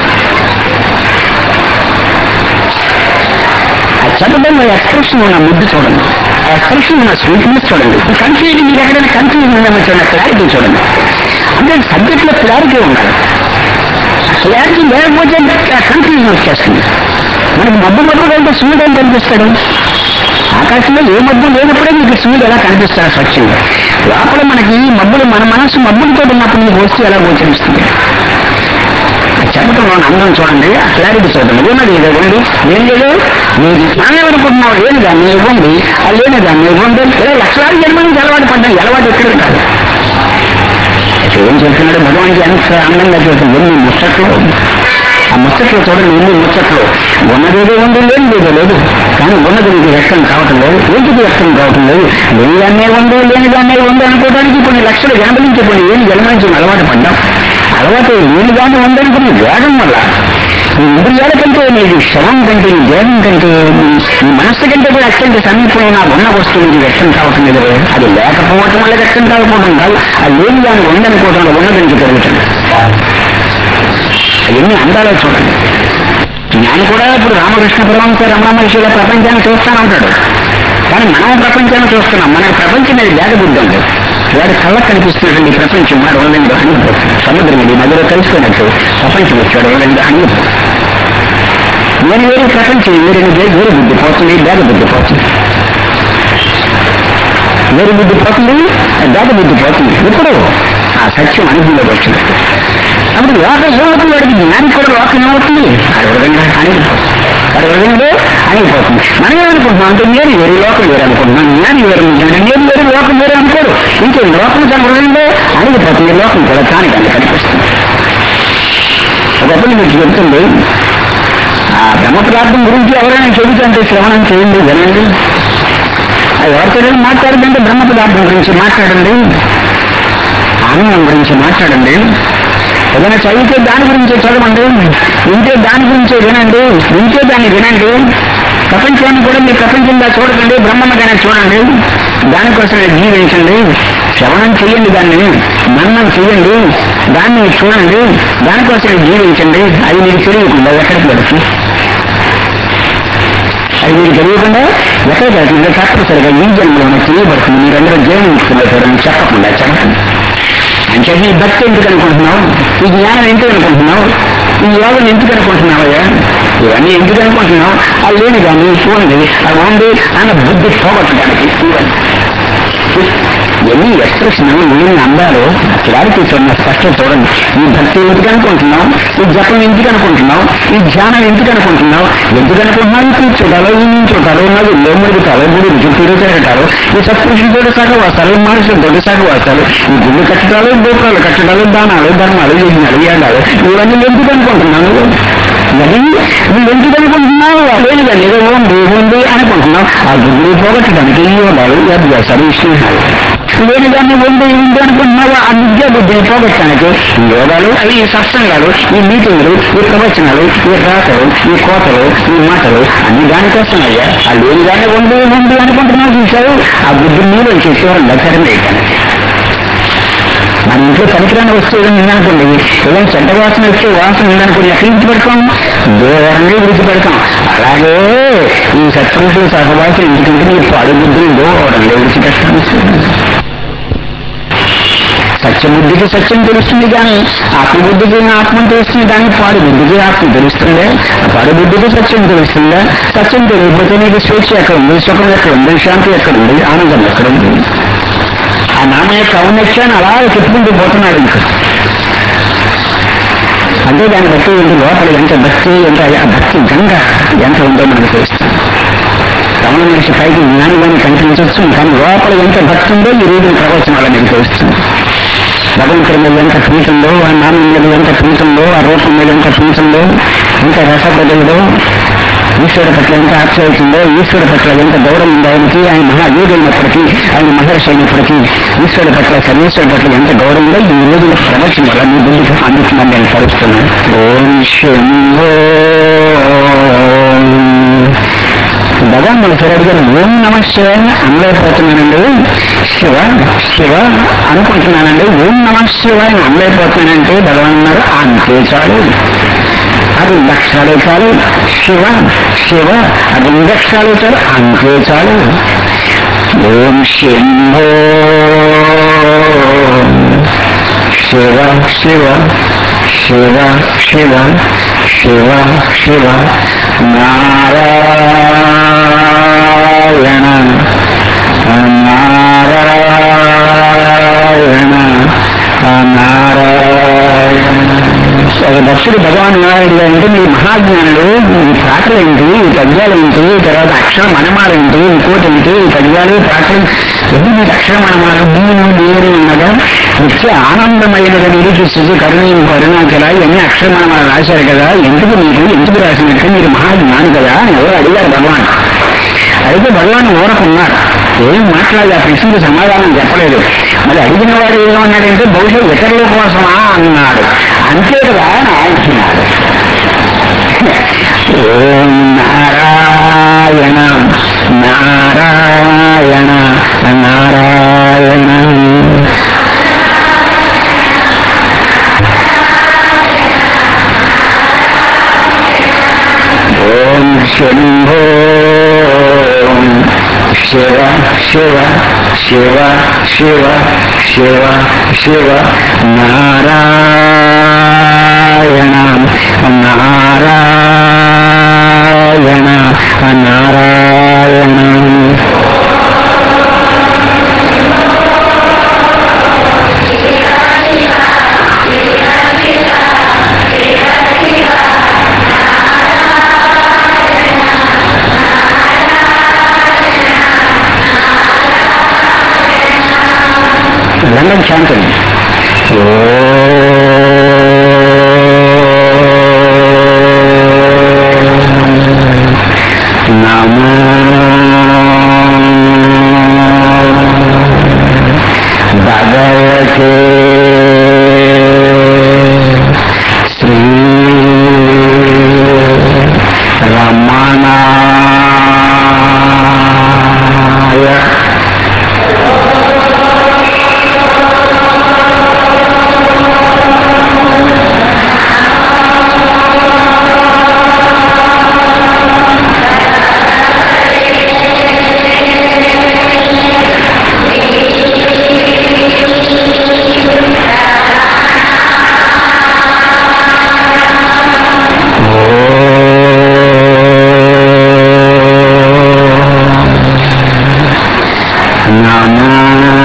ఆ చెప్పడంలో ఎక్స్ప్రెషన్ ఉన్న ముద్దు చూడండి, ఆ ఎక్స్ప్రెషన్ ఉన్న స్వీట్నెస్ చూడండి. కన్ఫ్యూజన్ మీకు ఎక్కడైనా కన్ఫ్యూజన్ ఉందేమో చూడండి, క్లారిటీ చూడండి. అంటే సబ్జెక్ట్లో క్లారిటీ ఉండాలి. క్లారిటీ లేకపోతే కన్ఫ్యూజన్ వచ్చేస్తుంది. మనకి మబ్బు కంటే సూర్యుడు అని కనిపిస్తాడు. ఆకాశంలో ఏ మబ్బు లేనప్పుడే మీకు సూర్యుడు ఎలా కనిపిస్తాడు స్వచ్ఛంగా. లోపల మనకి మబ్బులు, మన మనస్సు మబ్బులతో ఉన్నప్పుడు మీకు వస్తువు ఎలా గోచరిస్తుంది. చెప్పటంలో అందరం చూడండి, ఆ క్లారిటీ చూడండి. ఉన్నది ఏదో ఉంది, లేనిదేదో లేదు. నానేమనుకుంటున్నావు లేనిదాన్ని ఇవ్వండి, ఆ లేనిదాన్ని ఇవ్వండి. ఇలా లక్షలాది జన్మ నుంచి అలవాటు పడ్డాం. అలవాటు ఎక్కడ కాదు. ఏం చెప్తున్నాడు భగవానికి ఎంత అందంగా చెప్తుంది. ఎన్ని ముచ్చట్లు, ఆ ముచ్చట్లు చూడండి. ఎన్ని ముచ్చట్లు. ఉన్నదేదో ఉంది, లేనిదేదో లేదు. కానీ ఉన్నది నీకు వ్యక్తం కావటం లేదు. ఏంటిది వ్యక్తం కావటం లేదు. లేనిదాన్నే ఉంది అనుకోవడానికి కొన్ని లక్షల జన్మల నుంచి, కొన్ని ఏమి జన్మ నుంచి అలవాటు పడ్డాం. అలవాటు లేనిదాన్ని ఉందనుకుని వేగం వల్ల నీ ఇంద్రియాల కంటే, నీకు శవం కంటే, నీ దేహం కంటే, నీ మనస్సు కంటే కూడా అత్యంత సమీపంలో ఉన్న వస్తువు నీకు వ్యక్తం కావటం లేదు. అది లేకపోవటం వల్ల వ్యక్తం కాకపోవడం కాదు, అది లేని దాన్ని ఉందనుకోవటం వల్ల ఉన్నదానికి జరుగుతుంది. అవన్నీ అందాలో చూడండి. జ్ఞాని కూడా ఇప్పుడు రామకృష్ణ పరమహంస రమణ మహర్షిల ప్రపంచాన్ని చూస్తానంటాడు. కానీ మనం ప్రపంచాన్ని చూస్తున్నాం. మనకి ప్రపంచం మీద భేదబుద్ధి ఉంది. వాడి కళ్ళకు కనిపిస్తున్నటువంటి ప్రపంచం వాడు వదలండి అణిగిపోతుంది. సముద్రం ఇది మధ్యలో కలిసిపోయినట్టు ప్రపంచం వచ్చాడు వదలండి అణిగిపోతుంది. నేను వేరే ప్రపంచం వేరే బుద్ధి పోతుంది, భేదబుద్ధి పోతుంది. వేరే బుద్ధి పోతుంది, భేదబుద్ధి పోతుంది. ఇప్పుడు ఆ సత్యం అనుభవంలోకి వచ్చినట్టు అప్పుడు లోకం ఏమవుతుంది? వాడికి జ్ఞానికి కూడా లోకం ఏమవుతుంది? అది విధంగా అనిగిపోతుంది. మనం ఏమనుకుంటున్నాం అంటే నేను వేరే లోకం వేరే అనుకుంటున్నాను, జ్ఞాని వేరే అనుకుంటున్నాను, నేను వేరే లోకం వేరే అనుకోడు. ఇంకే లోకం తన హృదయంలో అనిగిపోతుంది, లోకం కూడా తానికి అని కనిపిస్తుంది. ఒకప్పుడు మీకు చెప్తుంది, ఆ బ్రహ్మ పదార్థం గురించి ఎవరైనా చెబుతుంటే శ్రవణం చేయండి, వినండి. అది ఎవరితో మాట్లాడదంటే బ్రహ్మ పదార్థం గురించి మాట్లాడండి, ఆనందం గురించి మాట్లాడండి. ఏదైనా చదివితే దాని గురించే చదవండి, వింటే దాని గురించే వినండి, వింటే దాన్ని వినండి. ప్రపంచాన్ని కూడా మీరు ప్రపంచంగా చూడకండి, బ్రహ్మగానే చూడండి, దానికోసమే జీవించండి. శ్రవణం చేయండి, దాన్ని మననం చేయండి, దాన్ని చూడండి, దానికోసమే జీవించండి. అది మీకు తెలియకుండా ఎక్కడికి వెళ్తుంది? అది మీరు తెలియకుండా ఎక్కడికి వెళ్తుంది? తప్పనిసరిగా ఈ జన్మలో తెలియబడుతుంది. మీరందరూ జీవనం చెప్పకుండా చెప్పండి. అంటే ఈ భక్తి ఎందుకు అనుకుంటున్నావు? ఈ జ్ఞానం ఎందుకు అనుకుంటున్నావు? ఈ యోగం ఎందుకు అనుకుంటున్నావయ్యా? ఇవన్నీ ఎందుకు అనుకుంటున్నావు? అది లేని కానీ చూడండి, అది ఉంది అన్న బుద్ధి పోగొట్టడానికి. ఎన్ని ఎక్స్ప్రెషన్, ఎన్ని అందాలు క్లారిటీ చూడండి, స్పష్టం చూడండి. ఈ భక్తి ఎందుకు అనుకుంటున్నావు? ఈ జపం ఎందుకు అనుకుంటున్నావు? ఈ ధ్యానం ఎందుకు అనుకుంటున్నావు? ఎందుకు అనుకుంటున్నావు? ఈ కూర్చోటాలు, ఈ నుంచోటాలు, నది లోముడుగుతారు, గుడి చుట్టూరు తిరగటాలు, ఈ సత్పురుషులతో సహవాసాలు, మనుషులతో సహవాసాలు, ఈ గుళ్ళు కట్టడాలు, గోపురాలు కట్టడాలు, దానాలు, ధర్మాలు, యజ్ఞాలు, యాగాలు, ఇవన్నీ ఎందుకు అనుకుంటున్నాను? నువ్వు ఎందుకు అనుకుంటున్నావు? లేనిగా ఏదో ఉంది అనుకుంటున్నావు. ఆ గుడ్లు పోగొట్టడానికి ఈ యోగాలు, అభ్యాసాలు, స్నేహాలు, లేనిదాన్ని ఉంది అనుకుంటున్నావు. ఆ విద్యా బుద్ధిని పోగొట్టడానికి ఈ యోగాలు, అవి ఈ సత్సంగాలు, ఈ మీటింగులు, ఈ ప్రవచనాలు, ఈ రాతలు, ఈ కోతలు, ఈ మాటలు అన్ని దానికోసం అయ్యా. ఆ లేనిదాన్ని ఉంది అనుకుంటున్నావు. చూశారు ఆ బుద్ధి మీద చివరంగా తెరమేయటానికి. మన ఇంట్లో పనికిరాని వస్తువు ఉందనుకోండి, ఏదైనా చెడ్డ వాసన వచ్చే వాసన ఉందనుకోండి, ఎక్కడి నుంచి పెడతాం? దూరంగా విడిచిపెడతాం. అలాగే ఈ సత్పురుషుల సహవాసం ఎందుకంటే మీ పాడు బుద్ధిని దూరంగా విడిచిపెట్టాలి. సత్యబుద్ధికి సత్యం తెలుస్తుంది కానీ ఆత్మబుద్ధికి ఆత్మ తెలుస్తుంది, కానీ పాడు బుద్ధికి ఆత్మ తెలుస్తుందే. పాడు బుద్ధికి సత్యం తెలుస్తుందా? సత్యం తెలియకపోతే నీకు స్వేచ్ఛ ఎక్కడ ఉంది? సుఖం ఎక్కడ ఉంది? శాంతి ఎక్కడ ఉంది? ఆనందం ఎక్కడ ఉంది? ఆ నామ యొక్క ఔన్నత్యాన్ని అలా చెప్పుకుంటూ పోతున్నాడు. ఇంకా అంటే దాన్ని బట్టి లోపల ఎంత భక్తి, ఎంత భక్తి గంగ ఎంత ఉందో మనకు తెలుస్తుంది. రమణ మనిషి పైకి జ్ఞానిగానే కనిపించవచ్చు, కానీ లోపల ఎంత భక్తి ఉందో ఈ రోజు ప్రవచనాల మీకు తెలుస్తుంది. భగవంతుడి మీద ఎంత ప్రీతుందో, ఆ నామం మీద ఎంత ప్రీతుందో, ఆ రూపం మీద ఎంత ప్రీతుందో, ఎంత రసపదలో, ఈశ్వరుడు పట్ల ఎంత ఆశ్రయిస్తుందో, ఈశ్వరుడు పట్ల ఎంత గౌరవం ఉందో ఆయనకి. ఆయన మహాయోగైనప్పటికీ, ఆయన మహర్షి అయినప్పటికీ ఈశ్వరుడు పట్ల, సర్వేశ్వరుడు పట్ల ఎంత గౌరవం ఉందో ఈ రోజుల ప్రవచనం వల్ల మీ బుద్ధికి అందుతుందని నేను కలుస్తున్నాను. ఓం శంభో. భగవాన్ మన సరే అడిగారు, ఓం నమ శివాన్ని అనలేకపోతున్నానండి, శివ శివ అనుకుంటున్నానండి, ఓం నమ శివాన్ని అనలేకపోతున్నానంటే భగవాన్ అన్నారు, అంతే చాలు, అది 2 అక్షరాలే చాలు. శివ శివ అది 2 అక్షరాలే చాలు, అంతే చాలు. ఓం శంభో. శివ శివ శివ శివ శివ శివ నారాయణ నారాయణ నారాయణ. భక్తుడు భగవాన్ నారాయణ అంటే మీ మహాజ్ఞానులు, ఈ పాటలు ఏంటి, ఈ పద్యాలు ఏంటి, తర్వాత అక్షర మనమాలు ఏంటి, ఇంకోటి ఏంటి, ఈ పద్యాలు పాటలు ఎందుకు మీకు అక్షర మనమాలు మీరు ఉన్నదా నిత్య ఆనందమైనది నిరూపిస్తుంది. కరుణాచల ఇవన్నీ అక్షర మనమాలు రాశారు కదా, ఎందుకు మీకు ఎందుకు రాసినట్టు మీరు మహాజ్ఞాని కదా అని ఎవరు అడిగారు భగవాన్. అయితే భగవాన్ ఊరకున్నారు, ఏం మాట్లాడి ఆ ప్రశ్నకు సమాధానం చెప్పలేదు. మరి అడిగిన వాడు ఏమన్నాడంటే బహుశా ఇతరుల కోసమా అన్నాడు, అంతే కదా అని అంటున్నాడు. ఓం నారాయణ నారాయణ నారాయణ. ఓం శంభో. శివ శివ శివ శివ శివ శివ నారాయణ నారాయణ నారాయణ. దాని శాంతం. నమో భగవతే శ్రీ రమణాయ. నమో